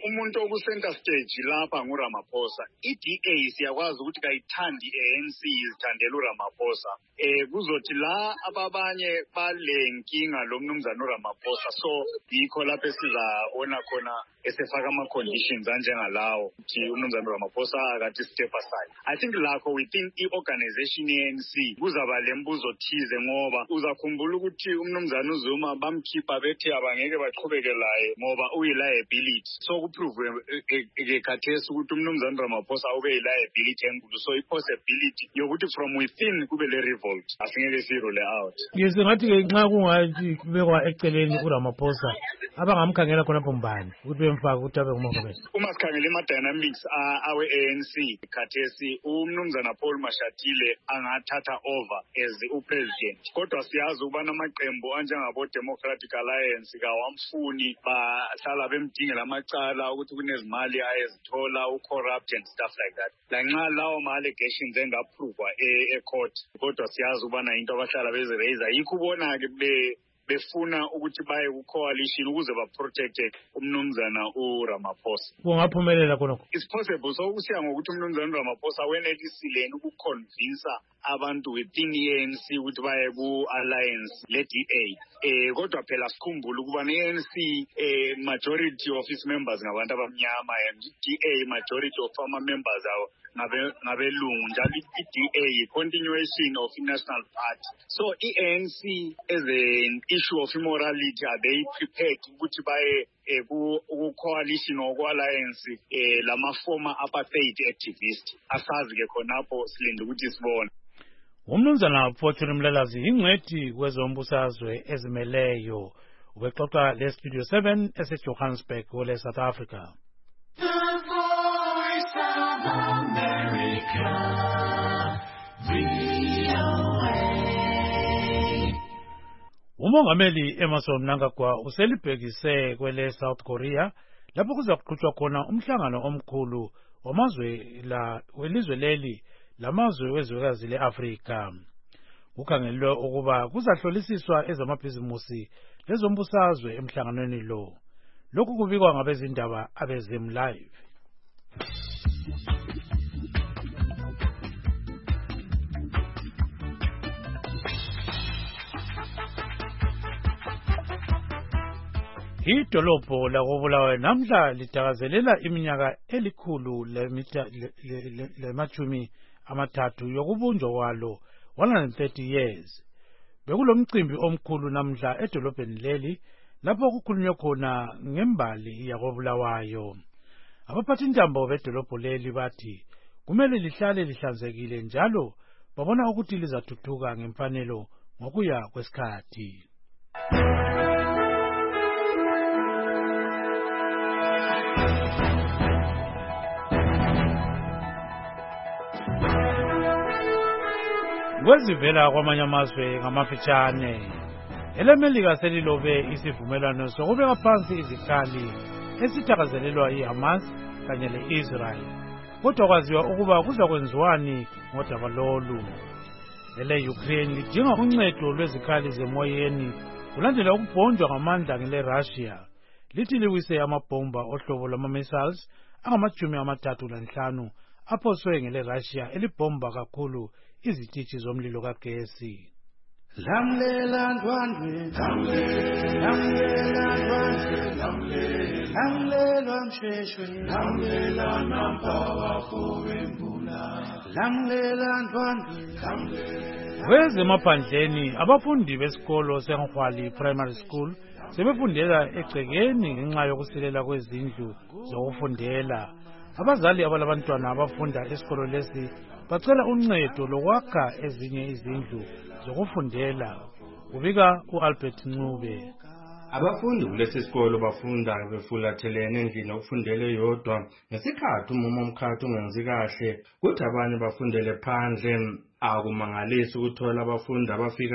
umuntu oku-center stage lapha nguRamaphosa. I-DA siyakwazi ukuthi kayithandi i-ANC izithandela uRamaphosa. Kuzothi la ababanye balenkinga lo mnumzana uRamaphosa, so yikho lapho esizabona khona esefaka ama-conditions anjengalawo ukuthi umnumzana uRamaphosa akathi step aside. I think lakho within i-organization ye-ANC kuzaba lembuzo thize ngoba uzakhumbula ukuthi umnumzana uZuma bamkhipha bethe abangeke baqhubeke laye ngoba uyi-liability. So kuprove khathesi ukuthi umnumzana uRamaphosa ube yi-liability enkulu, so i-possibility yokuthi from within kube le revolt asingeke siyirule out. Ngisingathi-ke nxa kungathi kubekwa eceleni uRamaphosa abangamkhangela khonapho mbani ukuthi bemfaka ukuthi abe ngumongameli. Uma sikhangela ama-dynamics awe-ANC khathesi umnumzana Paul Mashatile angathatha over as upresident, kodwa siyazi ukuba namaqembu anjengabo-Democratic Alliance kawamfuni, bahlala bemdingela amacala ukuthi kunezimali ayezithola u-corrupt and stuff like that. Lanxa lawo ma-allegations engaphrovwa e-court, kodwa siyazi ukubana into abahlala beziraise yikho ubona-ke befuna ukuthi baye ku-coalition ukuze baprotecte umnumzana uRamaphosa. Kungaphumelela khonokho? It's possible. So kusiya ngokuthi umnumzana uRamaphosa wenelisile ukuconvince abantu within i-ANC ukuthi baye ku-alliance le-DA. Kodwa phela sikhumbule ukuba ne-ANC majority of its members ngabantu abamnyama and i-DA majority of ama-members awo ngabelungu, njalo i-DA continuation of i-National Party. So i-ANC as an issue of immorality, are they prepared ukuthi baye ku-coalition or ku-alliance lama former apartheid activist? Asazi-ke khonapho silinde ukuthi sibone. Umnumzana Fortune Mlelazi ingcwethi kwezombusazwe ezimeleyo ubexoxa le-Studio 7 ese-Johannesburg kule South Africa. Umongameli Emmerson Mnangagwa uselibhekise kwele South Korea lapho kuzakuqhutshwa khona umhlangano omkhulu welizwe leli lamazwe wezwekazi le-Afrika. Kukhangelwe ukuba kuzahlolisiswa ezamabhizimusi lezombusazwe emhlanganweni lo. Lokhu kubikwa ngabezindaba abezim live. Idolobho lakobulawayo namhla litakazelela iminyaka elikhulu lemachumi amathathu yokubunjwa kwalo 130 years. Bekulomcimbi omkhulu namhla edolobheni leli lapho kukhulunywe khona ngembali yakobulawayo. Abaphathintambo bedolobho leli bathi kumele lihlale lihlanzekile njalo babona ukuthi lizathuthuka ngemfanelo ngokuya kwesikhathi. Kwezivela kwamanye amazwe ngamafitshane, elemelika selilobe isivumelwano sokubeka phansi izikhali esithakazelelwa iHamas kanye le-Israel, kodwa kwaziwa ukuba kuzakwenziwani ngodaba lolu. Ele-Ukraine lidinga uncedo lwezikhali zemoyeni kulandela ukubhonjwa ngamandla ngele-Russia, lithi liwise amabhomba ohlobo lwama-missiles angama-35 aphoswe ngele-Russia elibhomba kakhulu izitishi zomlilo kagesi. Lamlela ndwandwe, lamlela ndwandwe, lamlela msheshwe, lamlela nampawa kowembula, lamlela ndwandwe. Kwezemaphandleni abafundi besikolo seNkhwali Primary School sebefundela egcekeni ngenxa yokusilela kwezindlu zokufundela. Abazali abalabantwana abafunda esikolo lesi bacela uncedo lokwakha ezinye izindlu zokufundela. Kubika uAlbert Ncube. Abafundi kulesi sikolo bafunda befulathelene endlini yokufundela eyodwa ngesikhathi umumo omkhathi ungenzi kahle, kuthi abanye bafundele phandle. Akumangalisi ukuthola abafundi abafika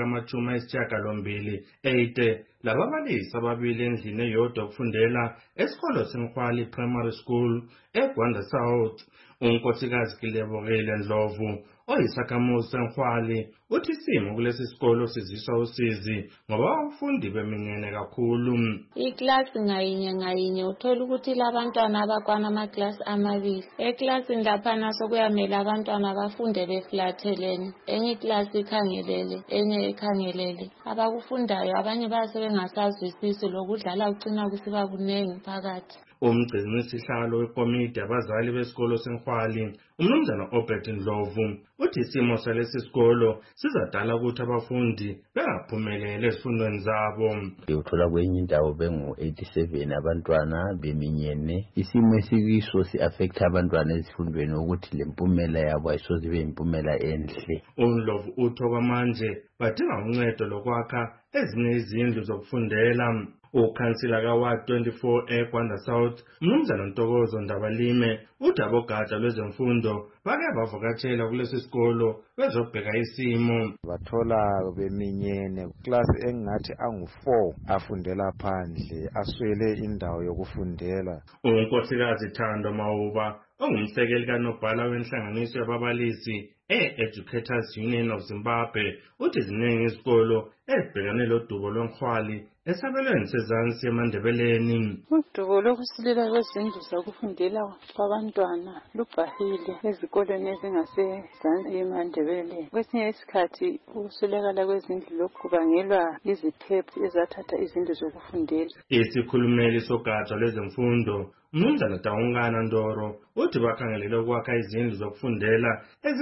80 lababalisi ababili endlini eyodwa yokufundela esikolo seNkhwali Primary School eGwanda South. Unkosikazi Kilebogile Ndlovu oyisakhamuzi seNkhwali uthi isimo kulesi sikolo sizisa usizi ngoba abafundi beminyene kakhulu. Iklasi ngayinye uthola ukuthi labantwana abakwana amaklasi amabili. Eklasini laphana sokuyamela abantwana bafunde beflathelene. Enye iklasi ikhangelele, enye ikhangelele. Abakufundayo abanye bayasebengasazwisisi lokudlala ucina kusiba kunengi phakathi. Umgcinisihlalo wekomiti abazali besikolo seNkhwali, umnumzana Obert Ndlovu, uthi isimo salesi sikolo sizadala ukuthi abafundi bengaphumeleli ezifundweni zabo. Uthola kwenye indawo bengu-87 abantwana beminyene. Isimo esikiso si-affect abantwana ezifundweni ukuthi lempumela yabo ayisoze ibe impumela enhle. UNdlovu uthi okwamanje badinga uncedo lokwakha ezinye izindlu zokufundela. Ukhansila kaWard 24 eGwanda South, umnumzana Ntokozo Ndabalime, uthi abogatsha lwezemfundo bake bavakatshela kulesi sikolo bezobheka isimo. Bathola beminyene klasi engathi angu4 afundela phandle, aswele indawo yokufundela. uNkosikazi Thando Mawuba, ongumsekeli kaNobhala wenhlanganiso yababalisi Educators Union of Zimbabwe, uthi ziningi izikolo ezibhekane lodubo lwenkhwali esabelweni sezansi eMandebeleni. Udubo lokusilela kwezindlu zokufundela kwabantwana lubhahile ezikoleni ezingasezansi eMandebeleni. Kwesinye isikhathi ukuswelakala kwezindlu lokhu kubangelwa iziphepho ezathatha izindlu zokufundela. Isikhulumeli sogatsha lwezemfundo umnumzana Taungana Ndoro uthi bakhangelele ukwakha izindlu zokufundela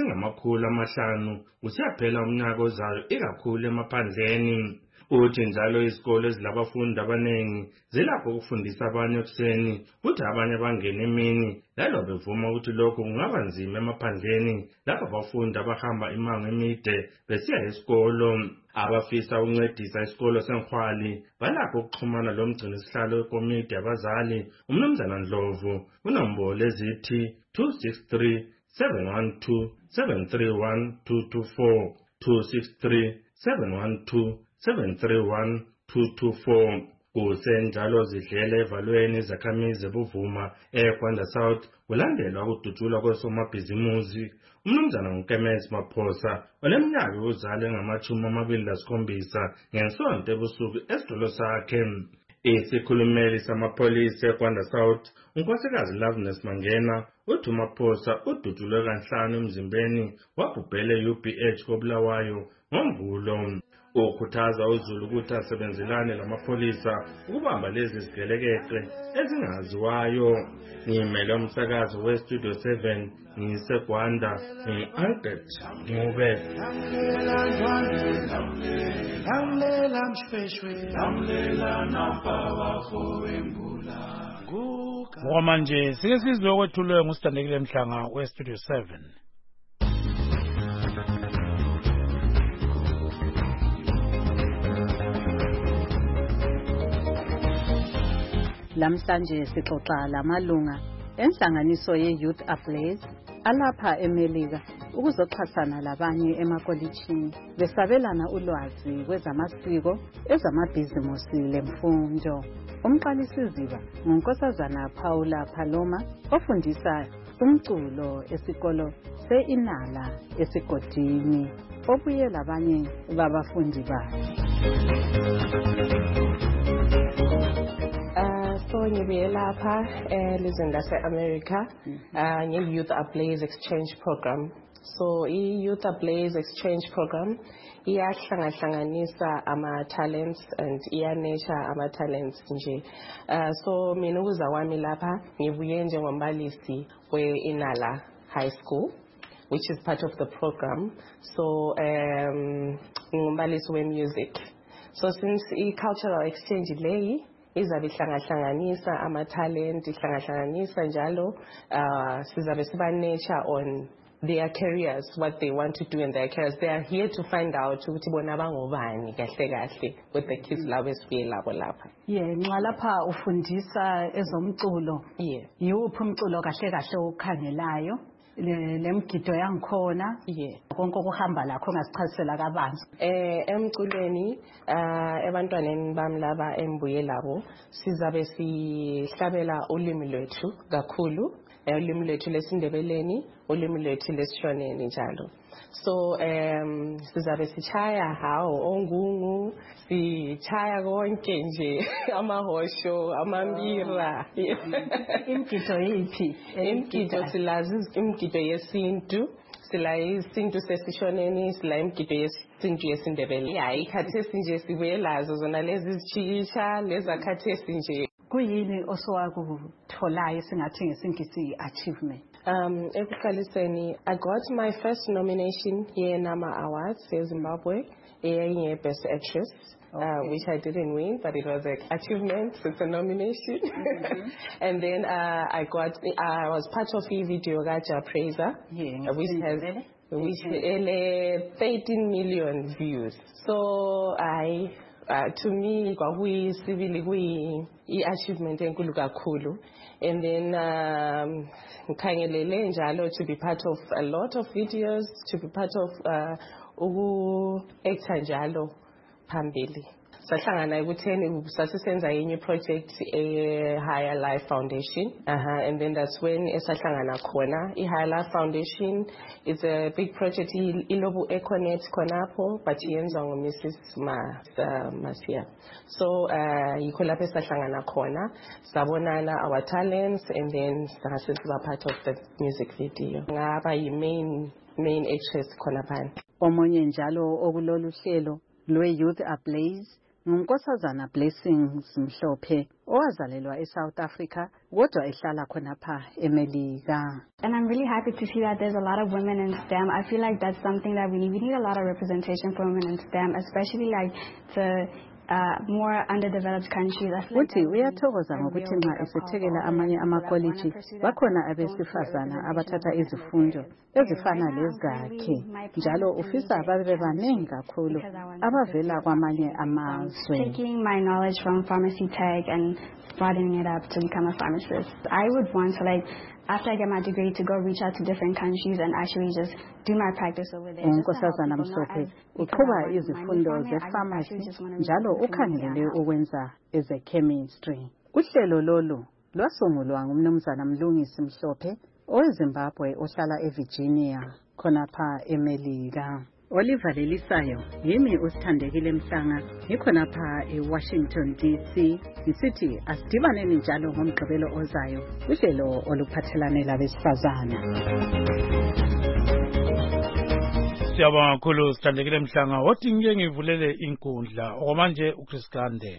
ezingama500 kusiyaphela umnyaka ozayo ikakhulu emaphandleni. Uthi njalo izikolo ezilabafundi abanengi zilapho ukufundisa abanye ekuseni kuthi abanye bangena emini, lalo bevuma ukuthi lokhu kungaba nzima emaphandleni lapho abafundi abahamba imango emide besiya esikolo. Abafisa ukuncedisa isikolo seNkhwali balapho ukuxhumana lomgcinisihlalo wekomiti abazali umnumzana Ndlovu unombolo ezithi 263 712 731 224 263 712 731 224. Kusenjalo zidlele evalweni izakhamizi ebuvuma eGwanda South kulandelwa ukudutshulwa kwesomabhizimusi. Umnumzana Nkemezi Maphosa oneminyaka yokuzalwa engama27 ngesonto ebusuku esitolo sakhe. Isikhulumeli samapholisa eGwanda South unkosikazi Loveness Mangena uthi uMaphosa udutshulwe kanhlanu emzimbeni wabhubhela e-UBH koBulawayo ngoMvulo. Ukhuthaza uZulu ukuthi asebenzelane lamapholisa ukubamba lezi zigelekeqe ezingaziwayo. Ngimele umsakazo weStudio 7 ngiseGwanda ngi-Albert Ngube. Ngokwamanje sike sizwe okwethulwe nguSithandekile Mhlanga weStudio 7. Lamhlanje sixoxa lamalunga enhlanganiso ye-Youth Ablaze alapha eMelika ukuzoxhasana labanye emakolitshini besabelana ulwazi kwezamasiko, ezamabhizimusi lemfundo. Umqalisiziba nguNkosazana Paula Paloma ofundisa umculo esikolo se-Inala esigodini, obuye labanye babafundi bakhe. So ngibuye lapha elizweni lase-America nge-Youth Ablaze Exchange Program. So i-Youth Ablaze Exchange Program iyahlanganisa ama-talents and iyanesha ama-talents nje. So mina ukuza kwami lapha ngibuye njengombalisi we-Inala High School, which is part of the program. So ngumbalisi we-music. So since i-cultural exchange leyi izabe ihlanganisa ama-talent, ihlanganisa njalo sizabe siba-nature on their careers, what they want to do in their careers. They are here to find out ukuthi bona bangobani kahle kahle with the kids labo esibuye labo lapha. Nxa lapha ufundisa ezomculo, yiwuphi umculo kahle kahle okhangelayo? Lemgido yangikhona konke okuhamba lakho ngasichazisela kabanzi. Emculweni ebantwaneni bami laba embuye labo sizabe sihlabela ulimi lwethu kakhulu ulimi lwethu lesindebeleni, ulimi lwethu lesishoneni njalo. So sizabe sichaya hawo ongungu, sichaya konke nje amahosho, amambira. Imgido yipi? Imgido silazi imgido yesintu. Sila isintu sesishoneni, sila imgido yesintu yesindebele. Ya ikhathesi nje sibuyelazo zona lezi zichisha lezakhathesi nje. Kuyini osowakutholayo singathi ngesingisi achievement? Ekuqaliseni, I got my first nomination here in Nama Awards in Zimbabwe, Best Actress, which I didn't win, but it was an achievement. It's a nomination. And then I was part of the video Gaja Praiser, which has 13 million views. So to me, achievement enkulu kakhulu. And then ngikhangelele njalo to be part of a lot of videos, to be part of actor njalo phambili. Sahlangana ekutheni sasisenza yenye project Higher Life Foundation. And then that's when sahlangana khona. Higher Life Foundation is a big project ilobu Econet khonapho, but yenziwa ngoMrs. Masia. So yikho lapho sahlangana khona, sabonana our talents, and then sasiba part of the music video. Ngaba main actress khona phana. Omunye njalo okulolu hlelo lwe-Youth Ablaze ngunkosazana Blessings Mhlophe owazalelwa eSouth Africa kodwa ehlala khonapha eMelika. And I'm really happy to see that there's a lot of women in STEM. I feel like that's something that we need a lot of representation for women in STEM, especially like the more underdeveloped countries. Uthi uyathokoza ngokuthi nxa esethekela amanye amakoliji bakhona abesifazana abathatha izifundo ezifana lezakhe, njalo ufisa babe baningi kakhulu abavela kwamanye amazwe. Taking my knowledge from pharmacy tech and broadening it up to become a pharmacist. I would want to, like, after I get my degree, to go reach out to different countries and actually just do my practice over there. Unkosazana Mhlophe uqhuba izifundo ze-pharmacy njalo ukhangelele ukwenza eze-chemistry. Uhlelo lolu lwasungulwa ngumnumzana Mlungisi Mhlophe oweZimbabwe ohlala eVirginia khonapha eMelika. Oliver Lelisayo yimi usithandekile Mhlanga ngikhonapha eWashington DC. Ngisithi asidibaneni njalo ngomgqibelo ozayo uhlelo oluphathelane labesifazana. Siyabonga kakhulu sithandekile Mhlanga. Wathi ngike ngivulele inkundla okwamanje uChris Gande.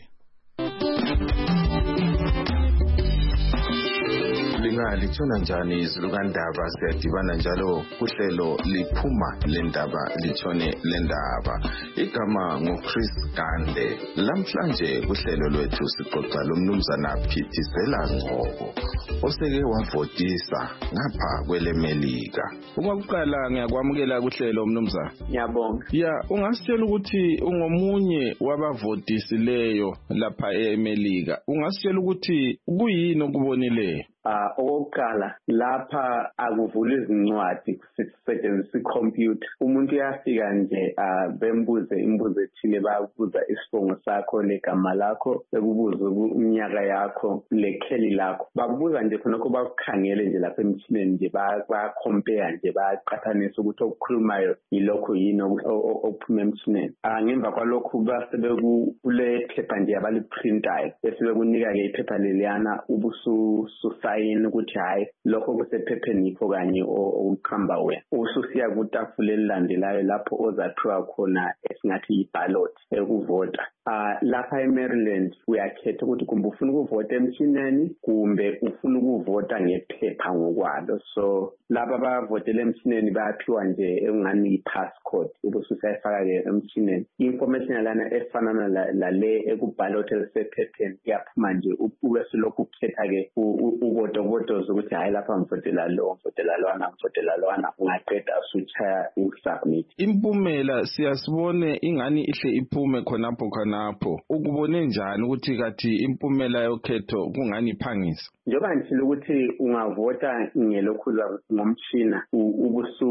Lithona njani izilukandaba siyadibana njalo kuhlelo liphuma lendaba lithone lendaba. Igama nguChris Gande. Lamhlanje kuhlelo lwethu sixoxa lomnumzana Phithizela Ngcobo oseke wavotisa ngapha kweleMelika. Uma kuqala ngiyakwamukela kuhlelo umnumzana. Ngiyabonga. Ungasitshela ukuthi ungomunye wabavotisileyo lapha eMelika. Ungasitshela ukuthi kuyini okubonileyo? Okokuqala lapha akuvula izincwadi kusetshenziswa ikhompyutha. Umuntu uyafika nje bembuze imibuzo ethile, bayabuza isibongo sakho, legama lakho, bekubuza iminyaka yakho, lekheli lakho. Bakubuza nje khonokho bakukhangele nje lapha emtshineni nje bayacompare nje bayaqhathanisa ukuthi okukhulumayo yilokho yini okuphuma emtshineni. Ngemva kwalokho basebekule phepha nje abaliprintayo bese bekunika-ke iphepha leliyana ubususayini ukuthi hayi lokho kusephepheni yikho kanye okuqhamba wena. Ususiya kutafula elilandelayo lapho ozaphiwa khona esingathi yi-ballot ekuvota. Lapha eMaryland uyakhetha ukuthi kumbe ufuna ukuvota emtshineni kumbe ufuna ukuvota ngephepha ngokwalo. So laba abavotela emtshineni bayaphiwa nje engani i-passcode ubususayifaka-ke emtshineni. I-information yalana efana lale ekuballot elisephepheni iyaphuma nje ubesulokhu ukhetha-ke uvotovotoza ukuthi hayi lapha ngivotela lo, ngivotela lwana, ngivotela lwana, ungaqeda usutshaya usubmit. Impumela siyasibone ingani ihle iphume khonapho. Ukubone njani ukuthi kathi impumela yokhetho kungani iphangisa? Njengoba ngitshilo ukuthi ungavota ngelokhulu ngomtshina ubusu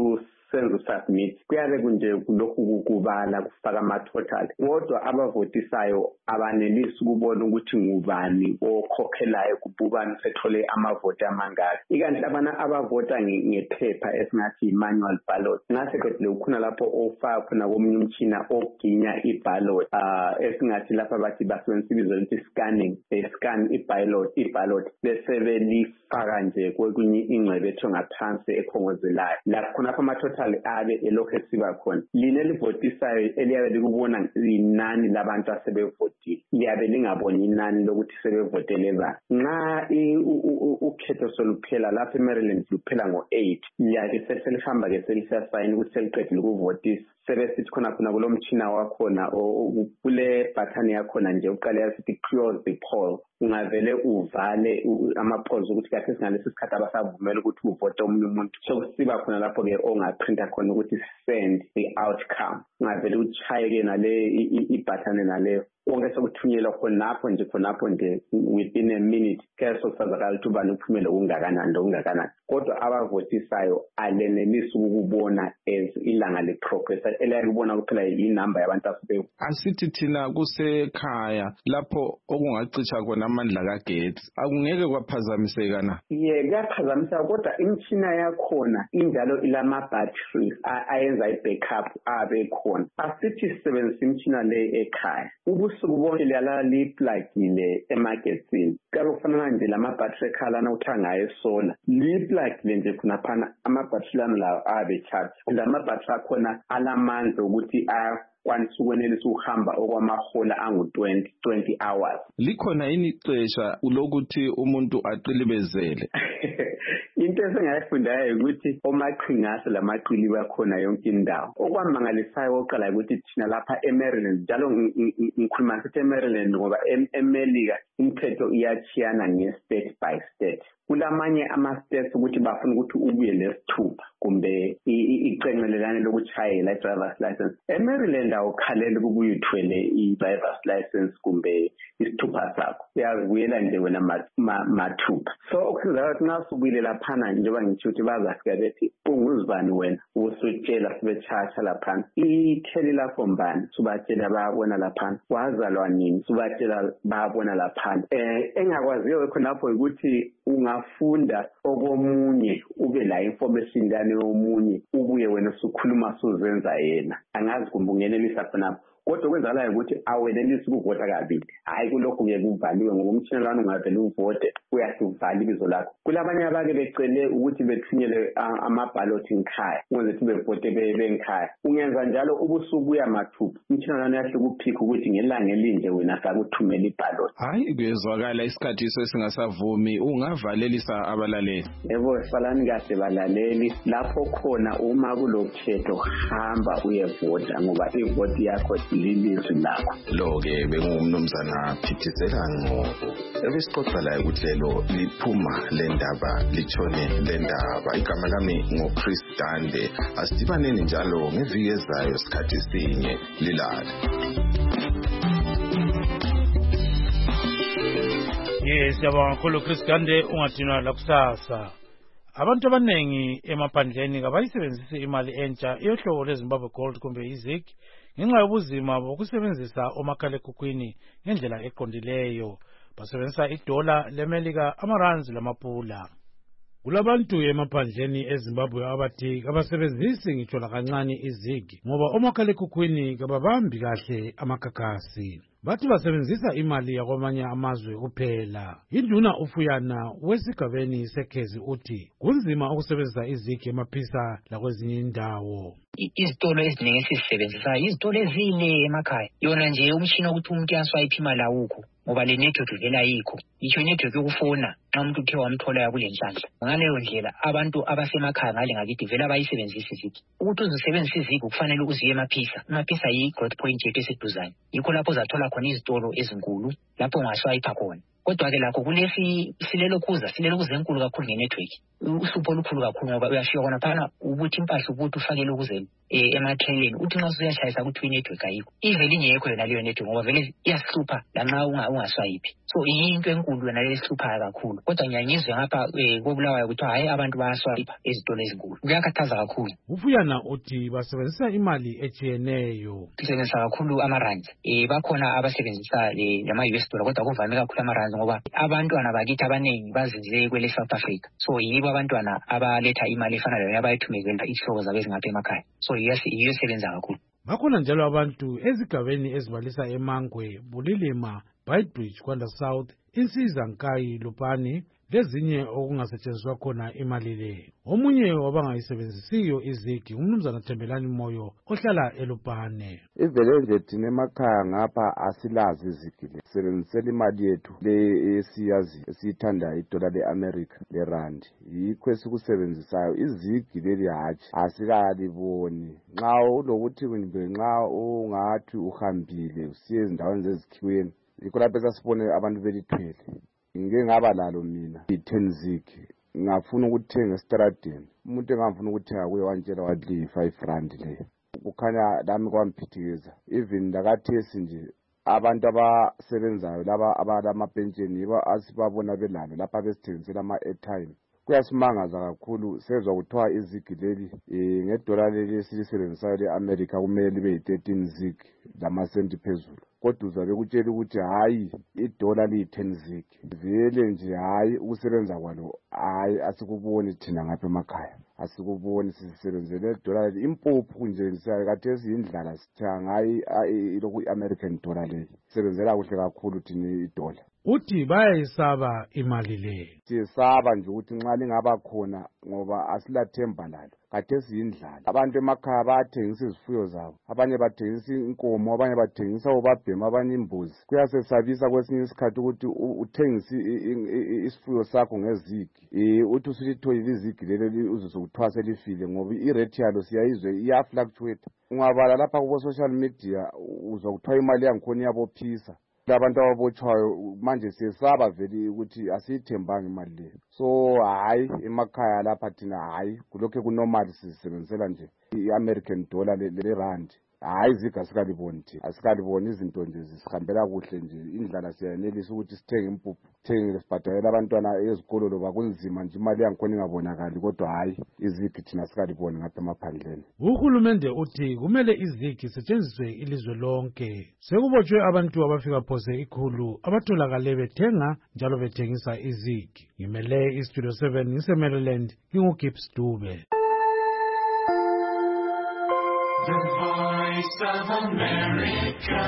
senza usubmit kuyabe kunje kulokhu kubala kufaka ama-total kodwa abavotisayo abanelisi ukubona ukuthi ngubani okhokhelayo kubani sethole amavoti amangaki ikanti abana abavota ngephepha esingathi manual ballot ngase kodwa ukhona lapho ofaka khona komunye umtshina oginya iballot esingathi lapha bathi basebenzisa ibizo lithi scanning scan iballot bese belifaka nje kwekunye ingcebe etho ngaphansi ekhongozelayo lapho khona ama-total abe elokhu esiba khona line livotisayo eliyabe likubona inani labantu asebevotile liyabe lingaboni inani lokuthi sebevotele bani nxa ukhetho soluphela lapha eMaryland luphela ngo-8 liyabe selihamba-ke selisasayini ukuthi seliqedile ukuvotisa sebesithi khona kulo mtshina wakhona kule bhathani yakhona nje uqale yasithi close the poll ungavele uvale ama-polls ukuthi kahle singalesi sikhathi abasavumela ukuthi uvote omunye umuntu sokusiba khona lapho-ke ongaprinta khona ukuthi send the outcome ungavele uchaye-ke nale ibhathane naleyo konke sokuthunyelwa khonapho nje within a minute kuyase sokusazakala ukuthi ubani uphumele ungakanani kodwa abavotisayo alenelisi ukubona as ilanga le-progress eliyakubona kuphela inamba yabantu asithi thina kusekhaya lapho okungacisha khona amandla kagetsi akungeke kwaphazamiseka na kuyaphazamiseka kodwa imitshina yakhona injalo ilama-battery ayenza i-backup abe khona asithi sisebenzisa imitshina le ekhaya ubusuku bonke liyalala liplagile emagetsini kabe kufanana nje lama-battery ekhalana uthangayo esola liplagile nje khonaphana ama-battery lana lawo abe-charge lama-battery akhona alamandla ukuthi kwanisa ukwenelisa ukuhamba okwamahola angu-20 hours likhona yini ixesha lokuthi umuntu aqilibezele into esengayifundayo ukuthi omaqhingaso lamaqili bakhona yonke indawo okwamangalisayo oqala ukuthi thina lapha eMaryland njalo ngikhuluma ngithi eMaryland ngoba eMelika imithetho iyachiyana nge-state by state kulamanye ama-states ukuthi bafuna ukuthi ubuye lesithupha kumbe iqenqelelane lokuchayela i-driver's license eMaryland awukhaleli ukubuye uthwele i-driver's license kumbe isithupha sakho uyazibuyela nje wena mathupha so okusizayo ukuthi nxa usubuyile laphana njengoba ngitsho ukuthi bazafika bethi unguzibani wena usutshela sibechatsha laphana ikheli lakho mbani subatshela bayabona laphana wazalwa nini subatshela bayabona laphana engakwaziyo khonapho ukuthi ungafunda okomunye ube la information lane yomunye ubuye wena usukhuluma suzenza yena angazi kumbe ungenelisa khonapho kodwa kwenzakalayo ukuthi awenelisi ukuvota kabili hayi kulokhu-ke kuvaliwe ngoba umtshina lwana ungavele uvote uyasivala ibizo lakho kulabanye abake becele ukuthi bethunyele amabhaloti ngikhaya ukwenza ukuthi bevote bengikhaya ungenza njalo ubusubuya mathupha umtshina lwana uyahle ukuphikha ukuthi ngelanga elinje wena sakuthumela ibhaloti hayi kuyezwakala isikhathi iso esingasavumi ungavalelisa abalaleli yebo falani kahle balaleli lapho khona uma kulokhetho hamba uyevota ngoba ivoti yakho lilizwi lakho lo-ke bengumnumzana Phithizela Ngcobo ebesixoxa laye ukuthi lelo liphuma le ndaba litshone le ndaba igama lami ngoChris Gande asidibaneni njalo ngeviki ezayo sikhathi sinye lilala siyabonga kakhulu Chris Gande ungadinwa lakusasa abantu abanengi emaphandleni kabayisebenzise imali entsha yohlobo lweZimbabwe Gold kumbe iZig ngenxa yobuzima bokusebenzisa omakhalekhukhwini ngendlela eqondileyo basebenzisa idola leMelika amaranzi lamapula kulabantu emaphandleni eZimbabwe abathi kabasebenzisi ngitsho lakancane iZig ngoba omakhalekhukhwini kababambi kahle amakhakhasi bathi basebenzisa imali yakwamanye amazwe kuphela induna ufuyana wesigabeni sekhezi uthi kunzima ukusebenzisa iZig emaphisa lakwezinye indawo izitolo eziningi esizisebenzisayo izitolo ezine emakhaya yona nje umshini ukuthi umuntu uyaswayipha imali awukho ngoba le network vela ayikho isho network yokufona nxa umuntu uthe wamthola kule nhlanhla ngaleyo ndlela abantu abasemakhaya ngale ngakithi vela bayisebenzisa iZig ukuthi uzisebenzisa iZig kufanele uziye emaphisa yi-growth point yethu eseduzane yikho lapho uzathola khona izitolo ezinkulu lapho ungaswayipha khona kodwa-ke lakho silelo kuza enkulu kakhulu ngenetwork uhlupho olukhulu kakhulu ngoba uyafika khona phana ukuthi impahla ukuthi ufakele ukuzeni ematrayeni uthi nxa usuyashayisa ukuthi inetwork ayikho ivele ingekho yona leyo network ngoba vele iyasihlupha lanxa ungaswayiphi So yinto enkulu yona lehluphayo kakhulu. Kodwa ngiyangizwe ngapha koBulawayo ukuthi hayi abantu bayaswayipha ezitolo ezinkulu. Kuyakhathaza kakhulu. Ufuyana uthi basebenzisa imali ejiyeneyo. Sisebenzisa kakhulu ama-rands. Bakhona abasebenzisa lama-US dollar kodwa kuvame kakhulu ama-rands ngoba abantwana bakithi abaningi bazinze kwele South Africa. So yibo abantwana abaletha imali efana leyo abayithumezela izihlobo zabo ezingapha emakhaya. So yiyo sebenza kakhulu. Bakhona njalo abantu ezigabeni ezibalisa eMangwe, Bulilima, Beitbridge, Kwanda South, Insiza, Nkayi, Lupani lezinye okungasetshenziswa khona imali le. Omunye wabangayisebenzisiyo izigi umnumzana Thembelani Moyo ohlala eLupane. Ivele nje thina emakhaya ngapha asilazi izigi le. Sisebenzisela imali yethu le esiyazi esiyithanda idola leAmerica leRand. Yikho esikusebenzisayo izigi leli hatshi asikaliboni. Nxa ulokuthi nxa ungathi uhambile usiye ezindaweni zezikhiweni yikho lapho esasibone abantu belithwele. Ngike ngaba lalo mina i-10 zigi ngafuna ukuthenga estradeni. Umuntu engafuna ukuthenga kuye wantshela wathi 5 rand le. Kukhanya lami kwamphithikeza. Even lakathesi nje abantu abasebenzayo laba abalamapensheni yibo asibabona belalo lapha besithengisela ama-airtime. Kuyasimangaza kakhulu sezwa kuthiwa izigi leli ngedola leli esilisebenzisayo le-America kumele libe yi-13 zigi lamasenti phezulu. Kodwa uzabe kutshela ukuthi hayi idola liyi-10 zigi. Vele nje hayi ukusebenza kwalo hayi asikuboni thina ngapha emakhaya. Asikuboni sisebenzele idola leli impuphu nje khathesi indlala sithenga hayi ilokhu i-American dollar leyi. Sisebenzela kuhle kakhulu thina idola. Uthi bayayisaba imali le. Siyesaba nje ukuthi nxa lingaba khona ngoba asilathemba lalo. Khathesi yindlala. Abantu emakhaya bayathengisa izifuyo zabo. Abanye bathengisa inkomo, abanye bathengisa obabhema, abanye imbuzi. Kuyasesabisa kwesinye isikhathi ukuthi uthengise isifuyo sakho ngezigi. Uthi usulitholile izigi leli uzokuthiwa selifile ngoba irate yalo siyayizwe iyafluctuate. Ungabala lapha kubo social media uzwa kuthiwa imali yangikhona iyabophisa. Abantu ababotshwayo manje siyesaba vele ukuthi asiyithembanga imali le. So hayi emakhaya lapha thina hayi kulokho kunormal sisebenzisela nje i-American dollar le-rand. Hayi izigi asikaliboni thina. Asikaliboni izinto nje zisihambela kuhle nje. Indlala siyanelisa ukuthi sithenge impuphu, sithenge sibhadalela abantwana ezikolo loba kunzima nje imali yangikhona ingabonakali kodwa hayi izigi thina asikaliboni ngapha emaphandleni. Uhulumende uthi kumele izigi setshenziswe ilizwe lonke. Sekubotshwe abantu abafika phose 100 abatholakale bethenga njalo bethengisa izigi. Ngimele iStudio 7 ngise-Maryland nginguGibbs Dube. The Voice of America.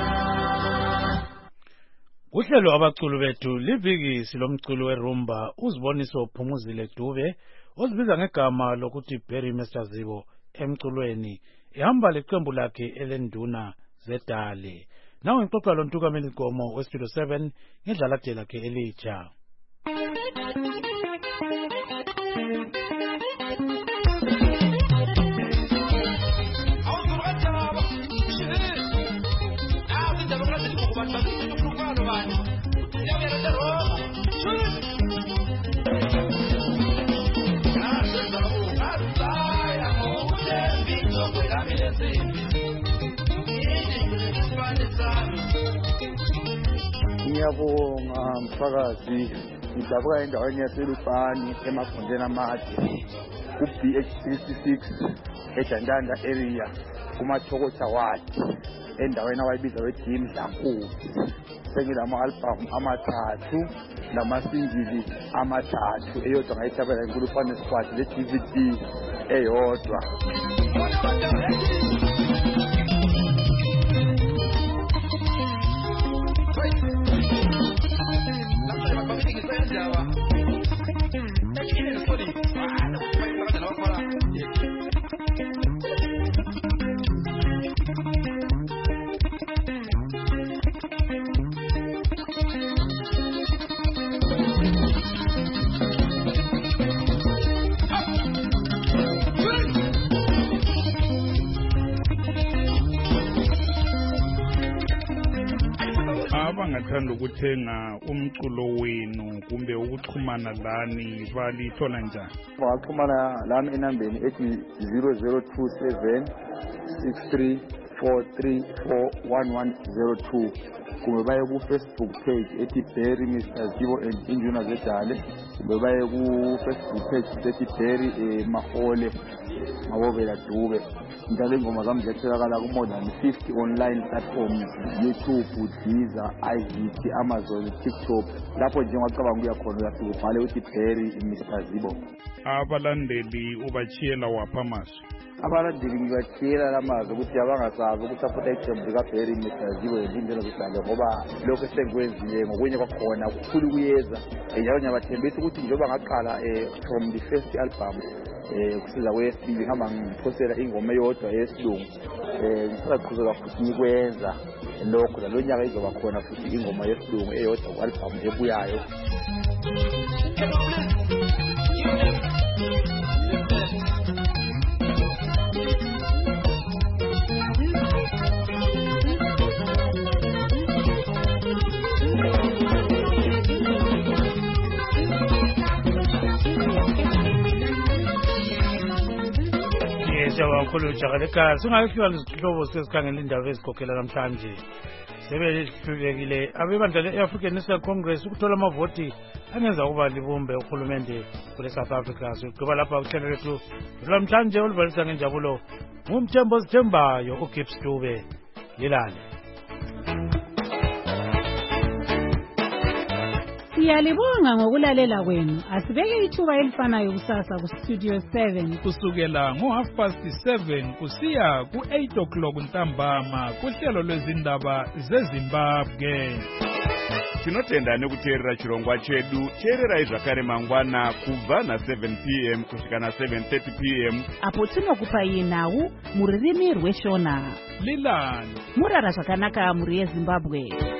Uhlelo abaculi bethu liviki silomculi werumba uziboniso Phumuzile Dube ozibiza ngegama lokuthi Berry Mestazibo emculweni ehamba leqembu lakhe elenduna zedale. Nawe ngixoxa loNtukameli Nkomo weStudio 7 ngedlala lakhe lakhe elitsha. Ngiyabonga mphakathi ngidabuka endaweni yaseLupani emagondeni amade ku-BH66 eJandanda area kumathokotha ward endaweni abayibiza bethi Mdlankulu. Sengilama-album amathathu namasingili amathathu eyodwa ngayithabela iNkulupane Squad le-DVD eyodwa. abangathanda ukuthenga umculo wenu kumbe ukuxhumana lani balithola njani? Baxhumana lami enambeni ethi 0027 63 0894341102 kumbe baye ku-Facebook page ethi Berry Mr Zibo and Induna Zedale kumbe baye ku-Facebook page ethi Berry Mahole Mabovela Dube njalo ingoma zami ziyatholakala ku-more than 50 online platforms, YouTube, Deezer, iVT, Amazon, TikTok. Lapho nje ungacabanga ukuya khona uyafika ubhale uthi Berry Mr Zibo. Abalandeli ubachiyela wapha amazwi? Abalandeli ngibatshiyela lamazwi ukuthi abangasazi ukusapota iqembu likaBerry Mr Zibo Indlela Zedale ngoba lokho esengikwenzile ngokunye kwakhona kukhulu kuyeza, njalo ngiyabathembisa ukuthi njengoba ngaqala from the first album kusiza kwesibili ngihamba ngiphosela ingoma eyodwa yesilungu, ngisaqhubeka futhi ngikwenza lokho lo nyaka izoba khona futhi ingoma yesilungu eyodwa ku-album ebuyayo. Kakhulu Jagaleka singayifika lezihlobo sesikhangela indaba ezikhokhela namhlanje sebehlulekile abebandla le-African National Congress ukuthola amavoti angenza ukuba libumbe uhulumende kule South Africa. Sigqiba lapha kuhlelo lethu namhlanje olubalisa ngenjabulo ngumthembo ozithembayo uGibbs Dube. Lilale. Siyalibonga ngokulalela kwenu. Asibeke ithuba elifanayo kusasa ku-Studio 7 kusukela ngo7:30 kusiya ku8 ntambama kuhlelo lwezindaba zeZimbabwe. Tinotenda nekuteerera chirongwa chedu. Teererai zvakare mangwana kubva na7 p.m. kusvika na7:30 p.m. apo tinokupai nhau muririmi rweshona. Lilale. Murara zvakanaka muri yeZimbabwe.